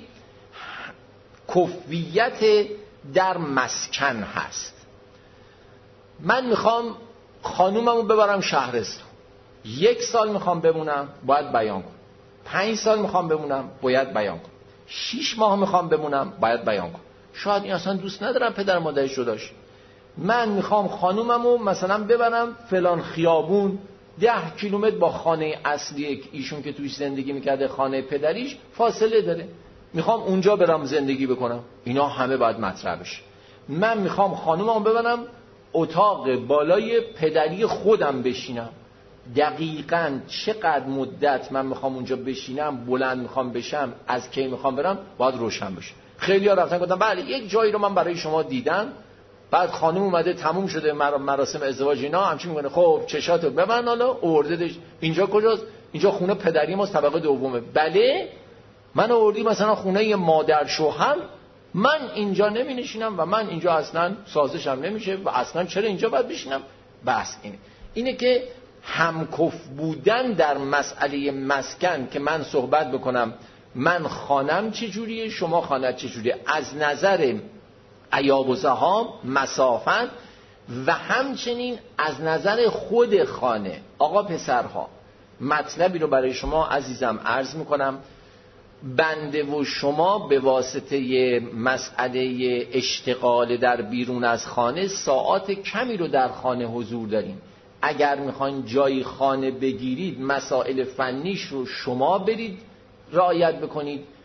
کفویت در مسکن هست. من میخوام خانوممو ببرم شهرستان، یک سال میخوام بمونم باید بیان کنم، پنج سال میخوام بمونم باید بیان کنم، شیش ماه میخوام بمونم باید بیان کنم. شاید این اصلا دوست ندارم پدر مادرش رو داشت، من میخوام خانوممو مثلا ببرم فلان خیابون، ده کیلومتر با خانه اصلی ایشون که توش زندگی میکرده خانه پدریش فاصله داره، میخوام اونجا برم زندگی بکنم. اینا همه باید مطرح بشه. من میخوام خانوممو ببرم اتاق بالای پدری خودم بشینم، دقیقاً چقدر مدت من میخوام اونجا بشینم، بلند میخوام بشم، از کی میخوام برم، باید روشن بشه. خیلی ها رفتن گفتن بله یک جایی رو من برای شما دیدم، بعد خانم اومده تموم شده مراسم ازدواج اینا، همچین میگه خب چشاتو ببند حالا اوردهش اینجا کجاست؟ اینجا خونه پدری ماست طبقه دومه. بله من آوردی مثلا خونه یه مادر شوهر، من اینجا نمی نشینم و من اینجا اصلا سازشم نمیشه و اصلا چرا اینجا باید بشینم. بس اینه اینه که همکف بودن در مسئله مسکن، که من صحبت بکنم من خانم چجوریه شما خانت چجوریه، از نظر عیاب و زحام، مسافت و همچنین از نظر خود خانه. آقا پسرها مطلبی رو برای شما عزیزم عرض میکنم. بنده و شما به واسطه مسئله اشتغال در بیرون از خانه ساعات کمی رو در خانه حضور داریم. اگر میخواین جای خانه بگیرید مسائل فنیش رو شما برید رعایت بکنید،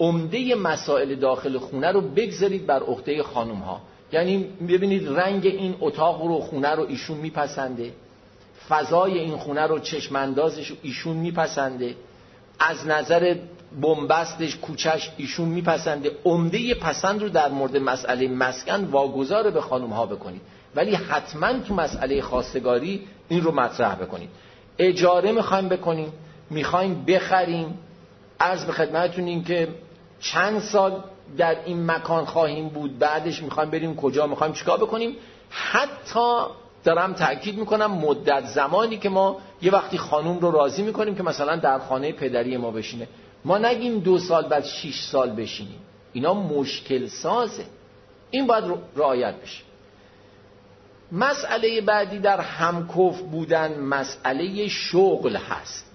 عمده مسائل داخل خونه رو بگذارید بر عهده خانم ها. یعنی ببینید رنگ این اتاق رو، خونه رو ایشون میپسنده، فضای این خونه رو، چشم اندازش ایشون میپسنده، از نظر بنبستش، کوچش ایشون میپسنده. عمده پسند رو در مورد مسئله مسکن واگذار به خانم ها بکنید، ولی حتما تو مسئله خواستگاری این رو مطرح بکنید. اجاره میخوایم بکنیم، میخوایم بخریم، عرض به خدمتتون این که چند سال در این مکان خواهیم بود، بعدش میخوایم بریم کجا، میخوایم چیکار بکنیم. حتی دارم تأکید میکنم مدت زمانی که ما یه وقتی خانوم رو راضی میکنیم که مثلا در خانه پدری ما بشینه، ما نگیم دو سال بعد شش سال بشینیم، اینا مشکل سازه. این باید رعایت بشه. مسئله بعدی در همکف بودن مسئله شغل هست.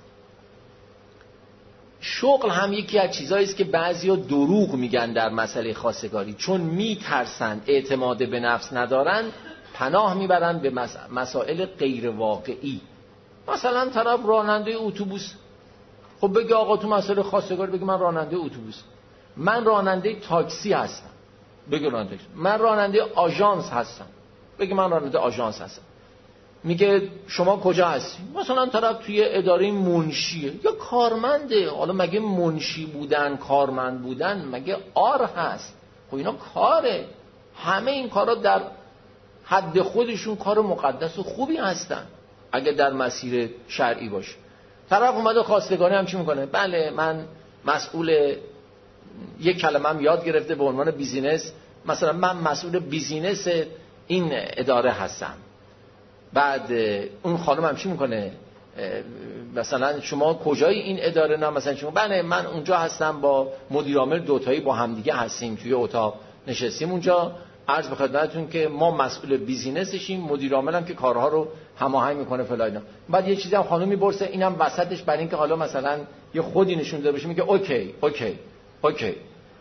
شغل هم یکی از چیزایی است که بعضیا دروغ میگن در مسئله خواستگاری، چون میترسن، اعتماد به نفس ندارن، پناه میبرن به مسائل غیر واقعی. مثلا طرف راننده اتوبوس، خب بگه آقا تو مسئله خواستگاری بگه من راننده اتوبوس، من راننده تاکسی هستم، بگه راننده تاکسی، من راننده آژانس هستم، بگه من راننده آژانس هستم. میگه شما کجا هستی؟ مثلا طرف توی اداره منشیه یا کارمنده. حالا مگه منشی بودن، کارمند بودن مگه آر هست؟ خب اینا کاره، همه این کارا در حد خودشون کار مقدس و خوبی هستن اگه در مسیر شرعی باشه. طرف اومده خواستگاری هم چی میکنه؟ بله من مسئول یک کلمه هم یاد گرفته به عنوان بیزینس، مثلا من مسئول بیزینس این اداره هستم. بعد اون خانم هم چی میکنه؟ مثلا شما کجای این اداره؟ نه مثلا شما بله من اونجا هستم، با مدیر عامل دوتایی با همدیگه هستیم، توی اتاق نشستیم اونجا، عرض به خدمتتون که ما مسئول بیزینسشیم، مدیر عامل هم که کارها رو هماهنگ میکنه فلان. بعد یه چیزی هم خانم میپرسه، اینم وسطش برای اینکه حالا مثلا یه خودی نشون داده بشه میگه اوکی اوکی اوکی.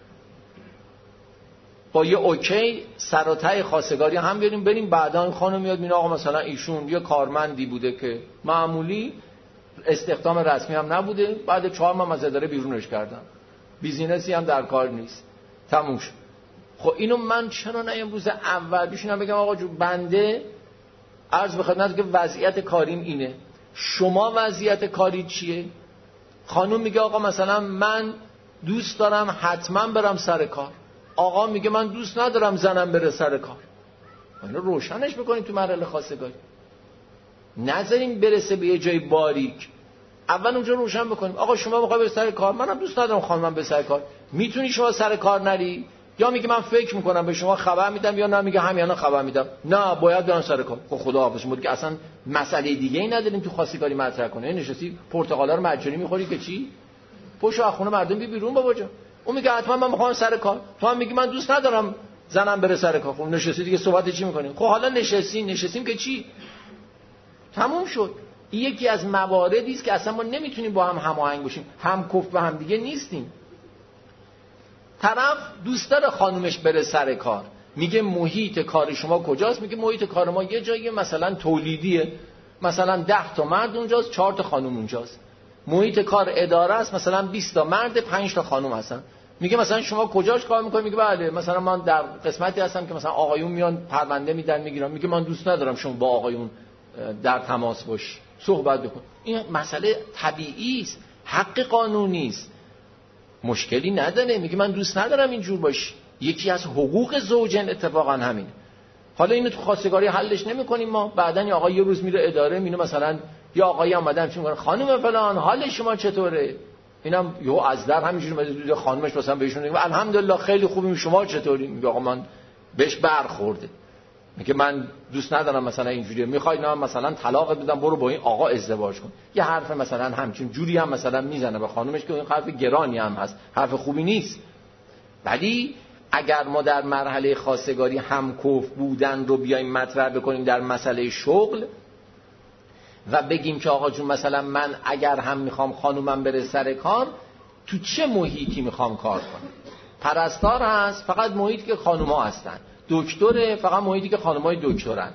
با یه اوکی سر و ته خواستگاری هم بریم بریم بعدا خانم میاد میگه آقا مثلا ایشون یه کارمندی بوده که معمولی استخدام رسمی هم نبوده، بعد چهار ماه از اداره بیرونش کردن، بیزینسی هم در کار نیست، تموم شد. خب اینو من چرا نه امروز اول بشینم بگم آقا جو بنده عرض به خدمت که وضعیت کاریم اینه، شما وضعیت کاری چیه؟ خانم میگه آقا مثلا من دوست دارم حتما برم سر کار، آقا میگه من دوست ندارم زنم بره سر کار. اینو روشنش بکنیم تو مرحله خواستگاری، نذاریم برسه به یه جای باریک. اول اونجا روشن بکنیم آقا شما میخوای بری سر کار، منم دوست ندارم خانمم بره سر کار، میتونی شما سر کار نری؟ یا میگه من فکر میکنم به شما خبر میدم، یا نه میگه همیانا خبر میدم، نه باید برم سر کار. خب خدا حافظ شما که اصلا مسئله دیگه ای نداریم تو خواستگاری مطرح کنه. نشستی پرتقالا رو مجانی میخوری که چی؟ پشو از خونه مردم بی بیرون بابا جان. اون میگه حتما من میخوام سر کار، تو هم میگی من دوست ندارم زنم بره سر کار. خب نشستی دیگه صحبت چی میکنیم؟ خب حالا نشستیم نشستیم که چی؟ تموم شد. این یکی از مواردی است که اصلا ما نمیتونیم با هم هماهنگ باشیم، هم کف به هم دیگه نیستیم. طرف دوست داره خانومش بره سر کار، میگه محیط کار شما کجاست؟ میگه محیط کار ما یه جایی مثلا تولیدیه، مثلا ده تا مرد اونجاست، چهار تا خانوم اونجاست. محیط کار اداره است، مثلا بیست تا مرد، پنج تا خانوم هستن. میگه مثلا شما کجاش کار میکنی؟ میگه بله مثلا من در قسمتی هستم که مثلا آقایون میان پرونده میدن میگیرن. میگه من دوست ندارم شما با آقایون در تماس باشی، صحبت بکن. این مسئله طبیعی است، حق قانونی است، مشکلی نداره. میگه من دوست ندارم اینجور باشی. یکی از حقوق زوجین اتفاقا همین. حالا اینو تو خواستگاری حلش نمی‌کنیم ما. بعدن آقا یه روز میره اداره، میینه مثلا یا آقایی اومدن چون خانم فلان حال شما چطوره؟ اینم یهو از در همینجوری اومده خانمش مثلا بهشون میگه الحمدلله خیلی خوبیم، شما چطوری؟ میگه آقا من بهش برخورده. میگه من دوست ندارم مثلا اینجوریه، میخوای نه مثلا طلاق بدم برو با این آقا ازدواج کن. یه حرف مثلا همچین جوری هم مثلا میزنه به خانومش که این حرف گرانی هم هست، حرف خوبی نیست. ولی اگر ما در مرحله خواستگاری همکف بودن رو بیایم مطرح بکنیم در مسئله شغل و بگیم که آقا جون مثلا من اگر هم میخوام خانومم بره سر کار، تو چه محیطی میخوام کار کنم؟ پرستار هست، فقط محیطی که خانوما هستن. دکتره، فقط محیطی که خانمای دکترن.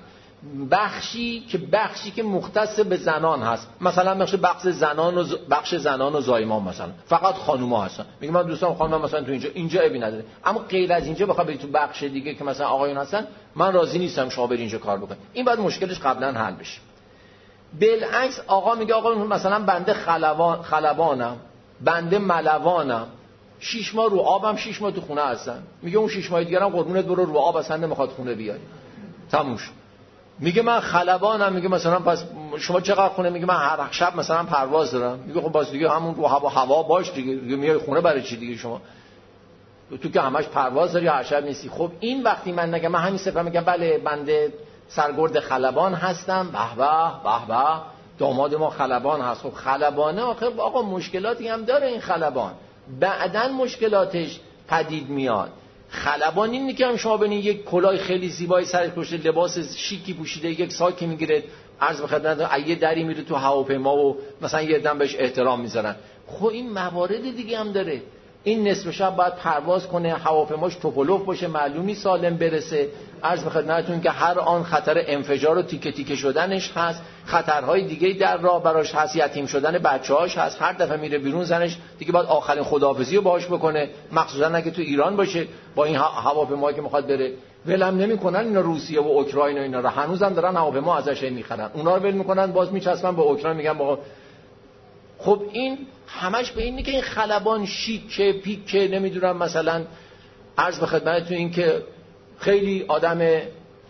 بخشی که بخشی که مختص به زنان هست، مثلا بخش بخش زنان و ز... بخش زنان و زایمان مثلا فقط خانوما هستن، میگه من دوستان خانم مثلا تو اینجا اینجا ابی نداره، اما غیر از اینجا بخواد بری تو بخش دیگه که مثلا آقایون هستن من راضی نیستم شما برید اینجا کار بکنید. این بعد مشکلش قبلا حل بشه. بالعکس آقا میگه آقا مثلا بنده خلبان خلبانم، بنده ملوانم، شش ماه رو آبم، شش ماه تو خونه هستن. میگه اون شش ماه دیگه هم قربونت برو رو آب اصلا نمیخواد خونه بیای. تموم شد. میگه من خلبانم، میگه مثلا پس شما چقدر خونه؟ میگه من هر شب مثلا پرواز دارم. میگه خب باز دیگه همون رو هوا هوا باش دیگه، دیگه میای خونه برای چی دیگه شما؟ تو که همش پرواز داری هر شب نیستی. خب این وقتی من نگم من همین صفر میگم بله بنده سرگرد خلبان هستم، به به به به داماد ما خلبان هست. خب خلبانه آخه آقا مشکلاتی هم داره این خلبان، بعدن مشکلاتش پدید میاد. خلبان اینه که هم شما ببینید یک کلاه خیلی زیبایی سرش پوشیده، لباس شیکی پوشیده، یک ساکی میگیره، عرض به خدمت ایه دری میره تو هواپیما و مثلا یه دم بهش احترام میذارن. خب این موارد دیگه هم داره. این نصف شب باید پرواز کنه، هواپیماش توپولوف باشه، معلومی سالم برسه. عرض به خدمتتون که هر آن خطر انفجار و تیکه تیکه شدنش هست، خطرهای دیگه در راه براش هست، یتیم شدن بچه‌هاش هست. هر دفعه میره بیرون زنش دیگه باید آخرین خداحافظی رو باهاش بکنه، مخصوصا اگه تو ایران باشه با این هواپیمایی که میخواد بره. ولم نمیکنن اینا روسیه و اوکراین و اینا رو، هنوزم دارن هواپیما ازش میخرن، اونا رو ول میکنن باز میچسبن به اوکراین، میگن با خب این همش به اینه که این خلبان شیکه پیکه نمیدونم مثلا عرض به خدمتتون این که خیلی آدم به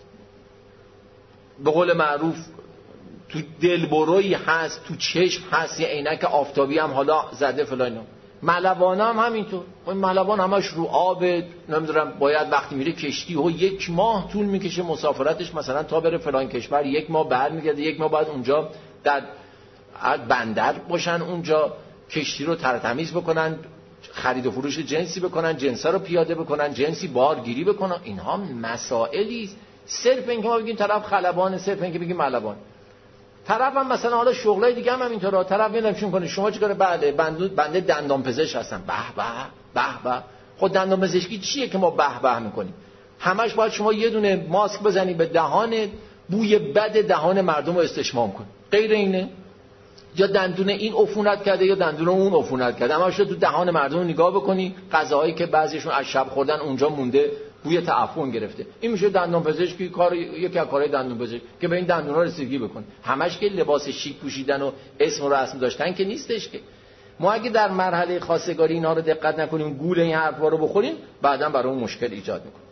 قول معروف تو دلبرویی هست، تو چشم هست، یه عینک آفتابی هم حالا زده فلان. ملوانه هم همینطور. این ملوان همش رو آب، نمیدونم باید وقتی میره کشتی و یک ماه طول میکشه مسافرتش مثلا تا بره فلان کشور، یک ماه برمیگرده، یک ماه بعد اونجا در بندر باشن، اونجا کشتی رو ترتمیز بکنن، خرید و فروش جنسی بکنن، جنسا رو پیاده بکنن، جنسی بارگیری بکنن. اینها مسائلی است. صرف اینکه ما بگیم طرف خلبانه، صرف اینکه بگیم ملوان. طرف هم مثلا حالا شغلای دیگه هم اینطوره، طرف میادم چون کنه شما چیکار؟ بله بنده بنده دندان پزشک هستم. به به به به. خود دندان پزشکی چیه که ما به به میکنیم؟ همش باید شما یه دونه ماسک بزنی به دهانت، بوی بد دهان مردم رو استشمام کنی. غیر اینه یا دندون این عفونت کرده یا دندون اون عفونت کرده، همش تو دهان مردم نگاه بکنی، غذاهایی که بعضیشون از شب خوردن اونجا مونده بوی تعفن گرفته. این میشه دندان پزشکی، کار یکی از کارهای دندون پزشک که به این دندونا رسیدگی بکنه. همش که لباس شیک پوشیدن و اسم و رسم داشتن که نیستش. که ما اگه در مرحله خواستگاری اینا رو دقت نکنیم، گول این حرفا رو بخوریم، بعداً برای اون مشکل ایجاد میکنه.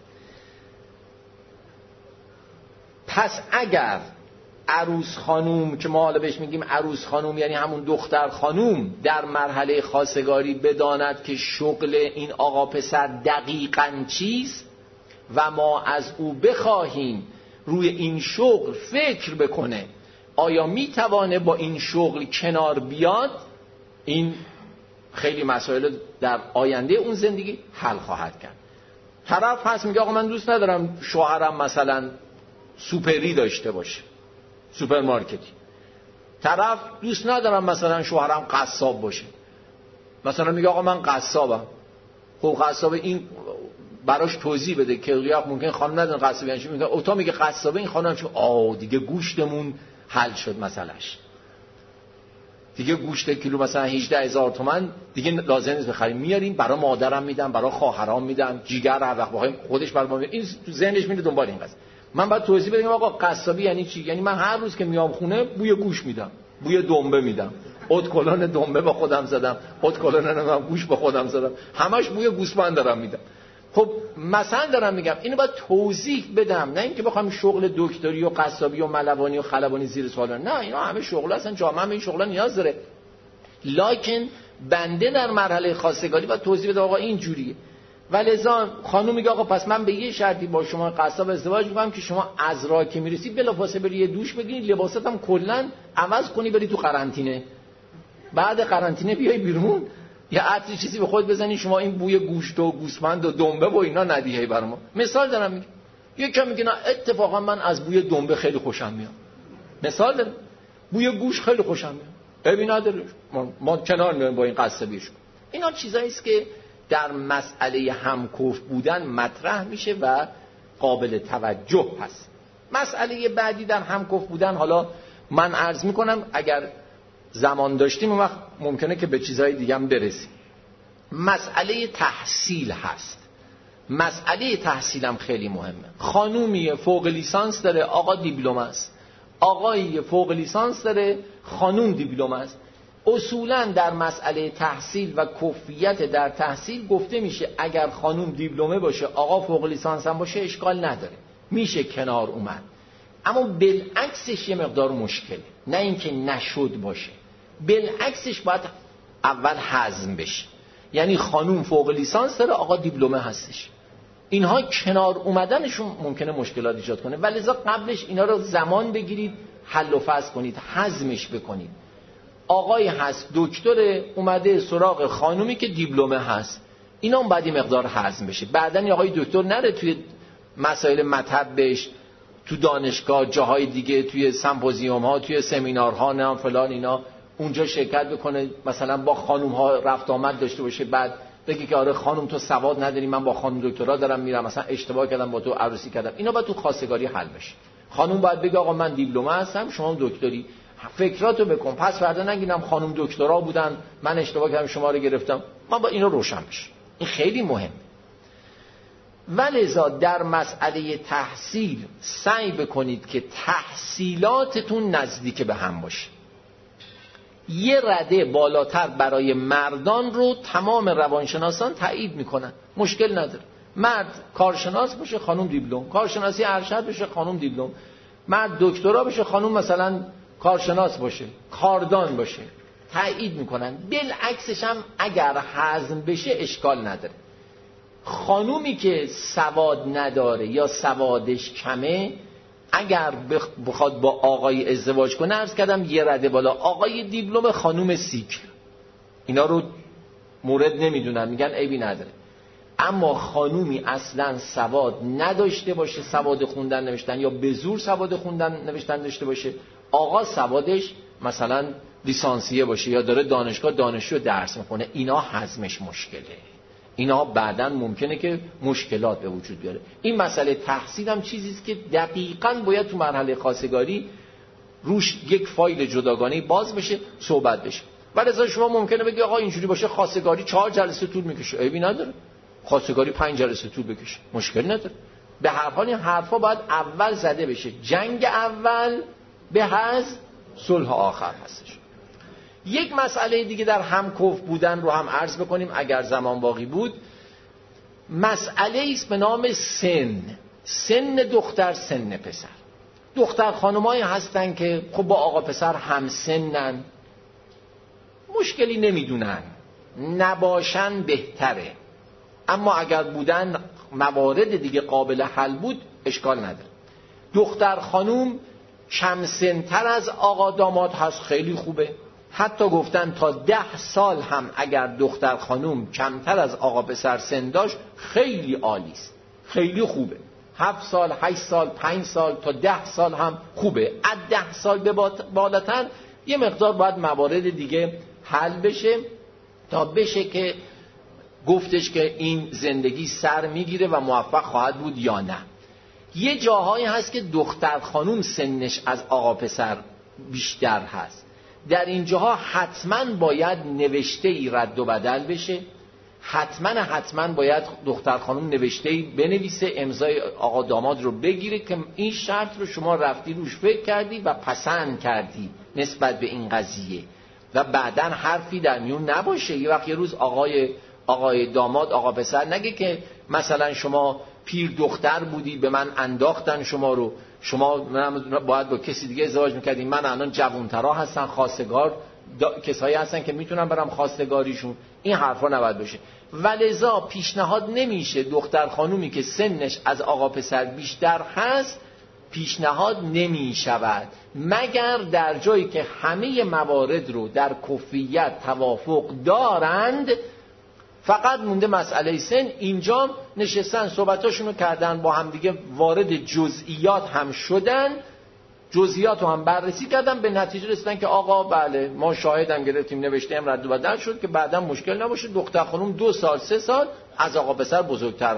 پس اگر عروس خانوم که ما حالا بهش میگیم عروس خانوم، یعنی همون دختر خانوم، در مرحله خواستگاری بداند که شغل این آقا پسر دقیقاً چیست و ما از او بخواهیم روی این شغل فکر بکنه آیا میتوانه با این شغل کنار بیاد، این خیلی مسائل در آینده اون زندگی حل خواهد کرد. طرف هست میگه آقا من دوست ندارم شوهرم مثلا سوپری داشته باشه، سوپرمارکتی. طرف دوست ندارم مثلا شوهرم قصاب باشه، مثلا میگه آقا من قصابم. خب قصاب این براش توضیح بده که یا ممکن خانم ندونه قصاب یعنی چی. میگه اوتا میگه قصابه، این خانم چه آ دیگه گوشتمون حل شد مسئلهش، دیگه گوشت کیلو مثلا هجده هزار تومان دیگه لازم نیست بخریم، میاریم برای مادرم میدم، برای خواهرام میدم، جیگر هر وقت بخوایم خودش برام میاره. این تو ذهنش میره دنبال این قضیه. من باید توضیح بدم آقا قصابی یعنی چی؟ یعنی من هر روز که میام خونه بوی گوش میدم، بوی دنبه میدم، ادکلون دنبه با خودم زدم، ادکلون نمیدونم گوش با خودم زدم، همش بوی گوسفند دارم میدم. خب مثلا دارم میگم اینو باید توضیح بدم، نه اینکه بخوام شغل دکتری و قصابی و ملوانی و خلبانی زیر سوال. نه اینا همه شغل هستن، جامعه هم این شغلا نیاز داره. لکن بنده در مرحله خواستگاری باید توضیح بده آقا این جوریه. ولذا خانم میگه آقا پس من به یه شرطی با شما قصاب ازدواج میکنم که شما از راه که میرسی بلافاصله بری یه دوش بگیری، لباسات هم کلا عوض کنی، بری تو قرنطینه، بعد قرنطینه بیای بیرون یه عطری چیزی به خود بزنی، شما این بوی گوشت و گوسفند و دنبه و اینا ندیهی برام. مثال دارم میگم، یکی میگه نه اتفاقا من از بوی دنبه خیلی خوشم میاد، مثال دارم، بوی گوشت خیلی خوشم میاد، ببین نداره ما, ما کنار میایم با این قصابیش. اینا چیزایی است که در مسئله همکف بودن مطرح میشه و قابل توجه هست. مسئله بعدی در همکف بودن، حالا من عرض میکنم اگر زمان داشتیم اون وقت ممکنه که به چیزهای دیگه هم برسیم. مسئله تحصیل هست. مسئله تحصیل هم خیلی مهمه. خانومی فوق لیسانس داره، آقا دیپلم است. آقایی فوق لیسانس داره، خانوم دیپلم است. اصولا در مسئله تحصیل و کفیت در تحصیل گفته میشه اگر خانوم دیپلمه باشه آقا فوق لیسانس هم باشه اشکال نداره، میشه کنار اومد. اما بالعکسش یه مقدار مشکله، نه اینکه نشد باشه، بالعکسش باید اول هضم بشه. یعنی خانوم فوق لیسانس داره، آقا دیپلمه هستش. اینها کنار اومدنشون ممکنه مشکلات ایجاد کنه، ولذا قبلش اینا رو زمان بگیرید، حل و فصل کنید، هضمش بکنید. آقای هست دکتر اومده سراغ خانومی که دیپلمه هست، اینا هم باید این مقدار هضم بشه. بعدن آقای دکتر نره توی مسائل مطبش، تو دانشگاه، جاهای دیگه، توی سمپوزیوم ها، توی سمینارها، نه فلان اینا اونجا شرکت بکنه، مثلا با خانوم ها رفت آمد داشته باشه، بعد بگی که آره خانوم تو سواد نداری، من با خانوم دکترا دارم میرم، مثلا اشتباه کردم با تو عروسی کردم. اینا باید تو خواستگاری حل بشه. خانوم باید بگه آقا من دیپلمه هستم، شما دکتری، فکراتو بکن، پس فردا نگیدم خانوم دکترا بودن من اشتباه کردم شما رو گرفتم. ما با اینا روشن بشه. این خیلی مهمه. ولذا در مسئله تحصیل سعی بکنید که تحصیلاتتون نزدیک به هم باشه. یه رده بالاتر برای مردان رو تمام روانشناسان تایید میکنن، مشکل نداره. مرد کارشناس باشه، خانم دیپلم، کارشناسی ارشد بشه، خانم دیپلم، مرد دکترا بشه، خانم مثلا کارشناس باشه، کاردان باشه، تایید میکنن. بالعکسش هم اگر هضم بشه اشکال نداره. خانومی که سواد نداره یا سوادش کمه، اگر بخواد با آقای ازدواج کنه، عرض کردم یه رده بالا، آقای دیپلم، خانوم سیکل، اینا رو مورد نمیدونن، میگن عیبی نداره. اما خانومی اصلا سواد نداشته باشه، سواد خوندن نوشتن یا به زور سواد خوندن نوشتن داشته باشه، آقا سوادش مثلا لیسانسیه باشه یا داره دانشگاه دانشجو درس میخونه، اینا هضمش مشکله. اینا بعداً ممکنه که مشکلات به وجود بیاره. این مسئله تحصیل هم چیزی است که دقیقاً باید تو مرحله خواستگاری روش یک فایل جداگانه باز بشه، صحبت بشه. ولی از شما ممکنه بگی آقا اینجوری باشه خواستگاری چهار جلسه طول میکشه، عیبی نداره. خواستگاری پنج جلسه طول بکشه، مشکل نداره. به هر حال این حرفا باید اول زده بشه. جنگ اول به از صلح آخر هستش. یک مسئله دیگه در همکف بودن رو هم عرض بکنیم اگر زمان باقی بود. مسئله است به نام سن. سن دختر، سن پسر. دختر خانمایی هستن که خب با آقا پسر هم سنن، مشکلی نمیدونن، نباشن بهتره. اما اگر بودن موارد دیگه قابل حل بود اشکال نداره. دختر خانوم کم سنتر از آقا داماد هست، خیلی خوبه. حتی گفتن تا ده سال هم اگر دختر خانوم کمتر از آقا پسر سن داشت خیلی عالی است، خیلی خوبه. هفت سال، هشت سال، پنج سال تا ده سال هم خوبه. از ده سال به بالاتر یه مقدار باید موارد دیگه حل بشه تا بشه که گفتش که این زندگی سر میگیره و موفق خواهد بود یا نه. یه جاهایی هست که دختر خانوم سنش از آقا پسر بیشتر هست. در این جاها حتما باید نوشته‌ای رد و بدل بشه، حتما حتما باید دختر خانوم نوشته‌ای بنویسه، امضای آقا داماد رو بگیره که این شرط رو شما رفتی روش فکر کردی و پسند کردی نسبت به این قضیه و بعداً حرفی در میون نباشه. یه وقت یه روز آقای آقای داماد آقا پسر نگه که مثلا شما پیر دختر بودی به من انداختن شما رو، شما باید با کسی دیگه ازدواج میکردیم، من الان جوانترا هستن خواستگار، کسایی هستن که میتونن برم خواستگاریشون. این حرفا نباید بشه. ولذا پیشنهاد نمیشه دختر خانومی که سنش از آقا پسر بیشتر هست پیشنهاد نمیشود مگر در جایی که همه موارد رو در کفیت توافق دارند. فقط مونده مسئله سن. اینجا نشستن صحبتاشون رو کردن با هم دیگه، وارد جزئیات هم شدن، جزئیات رو هم بررسی کردن، به نتیجه رسیدن که آقا بله ما شاهدم گرفتیم، نوشته هم رد و بدل شد که بعدا مشکل نباشه، دختر خانم دو سال سه سال از آقا پسر بزرگتر هست،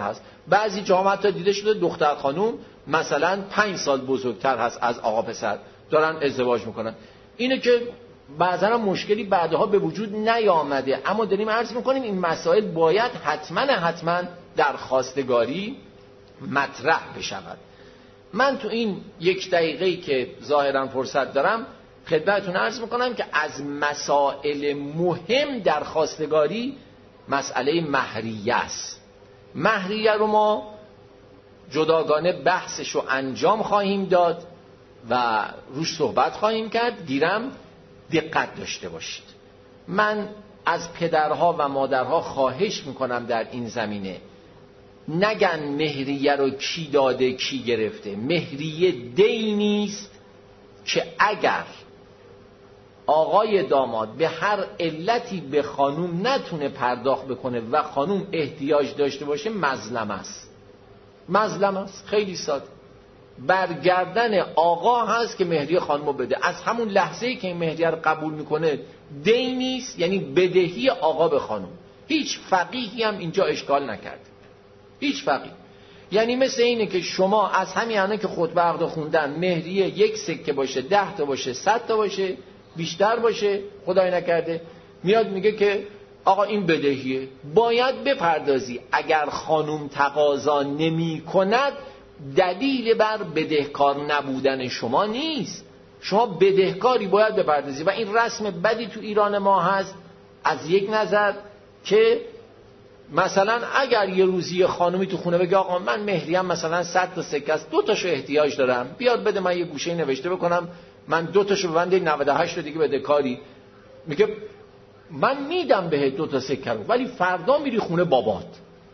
بعضی جاها حتی دیده شده دختر خانوم مثلا پنج سال بزرگتر هست از آقا پسر، دارن ازدواج میکنن. اینه که بعضا مشکلی بعدها به وجود نیامده، اما داریم عرض میکنیم این مسائل باید حتما حتما در خواستگاری مطرح بشود. من تو این یک دقیقه‌ای که ظاهرا فرصت دارم خدمتتون عرض میکنم که از مسائل مهم در خواستگاری مسئله مهریه است. مهریه رو ما جداگانه بحثش رو انجام خواهیم داد و روش صحبت خواهیم کرد. گیرم دقت داشته باشید. من از پدرها و مادرها خواهش میکنم در این زمینه نگن مهریه رو کی داده کی گرفته. مهریه دینی است که اگر آقای داماد به هر علتی به خانوم نتونه پرداخت بکنه و خانوم احتیاج داشته باشه مظلم است. مظلم است، خیلی ساده. برگردن آقا هست که مهریه خانوم رو بده. از همون لحظه‌ای که این مهریه رو قبول میکنه دینی است، یعنی بدهی آقا به خانوم. هیچ فقیهی هم اینجا اشکال نکرد، هیچ فقیه. یعنی مثل اینه که شما از همین الان که خطبه عقد خوندن مهریه یک سکه باشه، ده تا باشه، صد تا باشه، بیشتر باشه، خدای نکرده میاد میگه که آقا این بدهیه باید بپردازی. اگر خانوم تقاضا نمی کند دلیل بر بدهکار نبودن شما نیست، شما بدهکاری باید بپردازی. و این رسم بدی تو ایران ما هست از یک نظر که مثلا اگر یه روزی خانومی تو خونه بگه آقا من مهریم مثلا صد تا سکه است، دو تاشو احتیاج دارم، بیاد بده من یه گوشه نوشته بکنم، من دو تاشو ببنده نود و هشت رو دیگه بده کاری. میگه من میدم بهت دو تا سکه رو ولی فردا میری خونه بابات.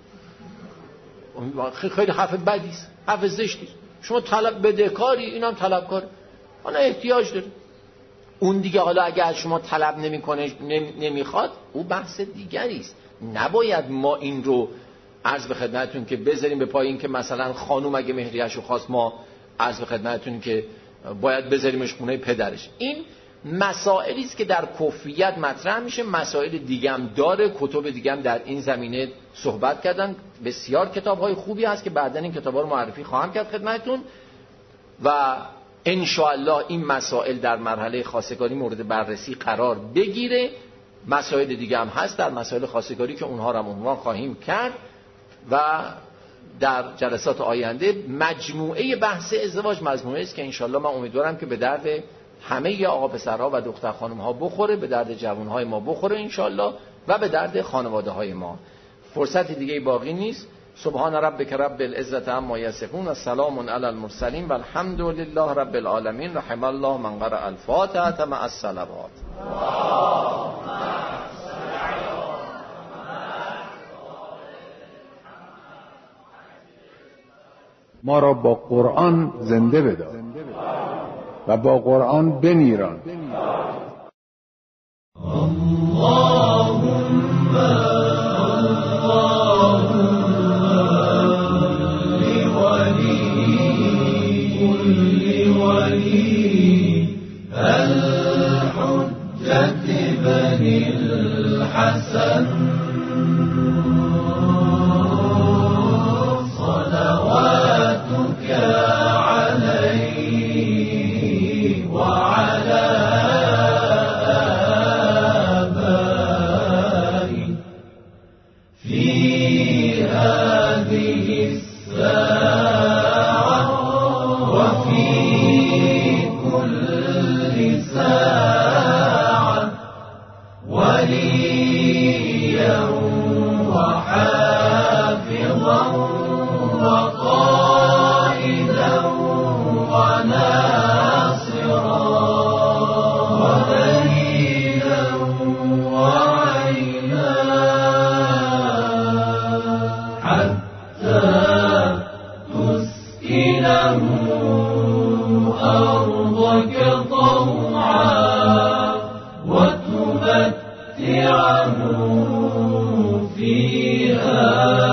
خیلی حرف بدی است، حرف زشتی است. شما طلب بدهکاری، اینم طلبکار، انا احتیاج داره. اون دیگه حالا اگه از شما طلب نمیکنه نمیخواد او بحث دیگری است. نباید ما این رو عرض به خدمتتون که بذاریم به پای این که مثلا خانوم اگه مهریه‌شو خواست ما عرض به خدمتتون که باید بذاریمش خونه پدرش. این مسائلی است که در کفریت مطرح میشه. مسائل دیگه هم داره، کتب دیگه هم در این زمینه صحبت کردن. بسیار کتاب‌های خوبی هست که بعداً این کتاب‌ها رو معرفی خواهم کرد خدمتتون و ان شاء الله این مسائل در مرحله خواستگاری مورد بررسی قرار بگیره. مسائل دیگه هم هست در مسائل خواستگاری که اونها رو هم عنوان خواهیم کرد و در جلسات آینده مجموعه بحث ازدواج مجموعه است که انشالله من امیدوارم که به درد همه آقا پسرها و دختر خانم ها بخوره، به درد جوان های ما بخوره انشالله و به درد خانواده های ما. فرصت دیگه باقی نیست. سبحان ربک رب العزة عما یصفون و سلام علی المرسلین و الحمد لله رب العالمین. رحم الله من قرأ الفاتحة مع الصلوات. ما را با قرآن زنده بدار و با قرآن بمیران. اللهم الحجة بني الحسن صلواتك عليه وعلى آبائه في هذه الساعة وفي كل ساعة وليا وحافظا وقائدا وناصرا ودليلا وعينا حتى تسكنه أرضك طوعا وتمتعه فيها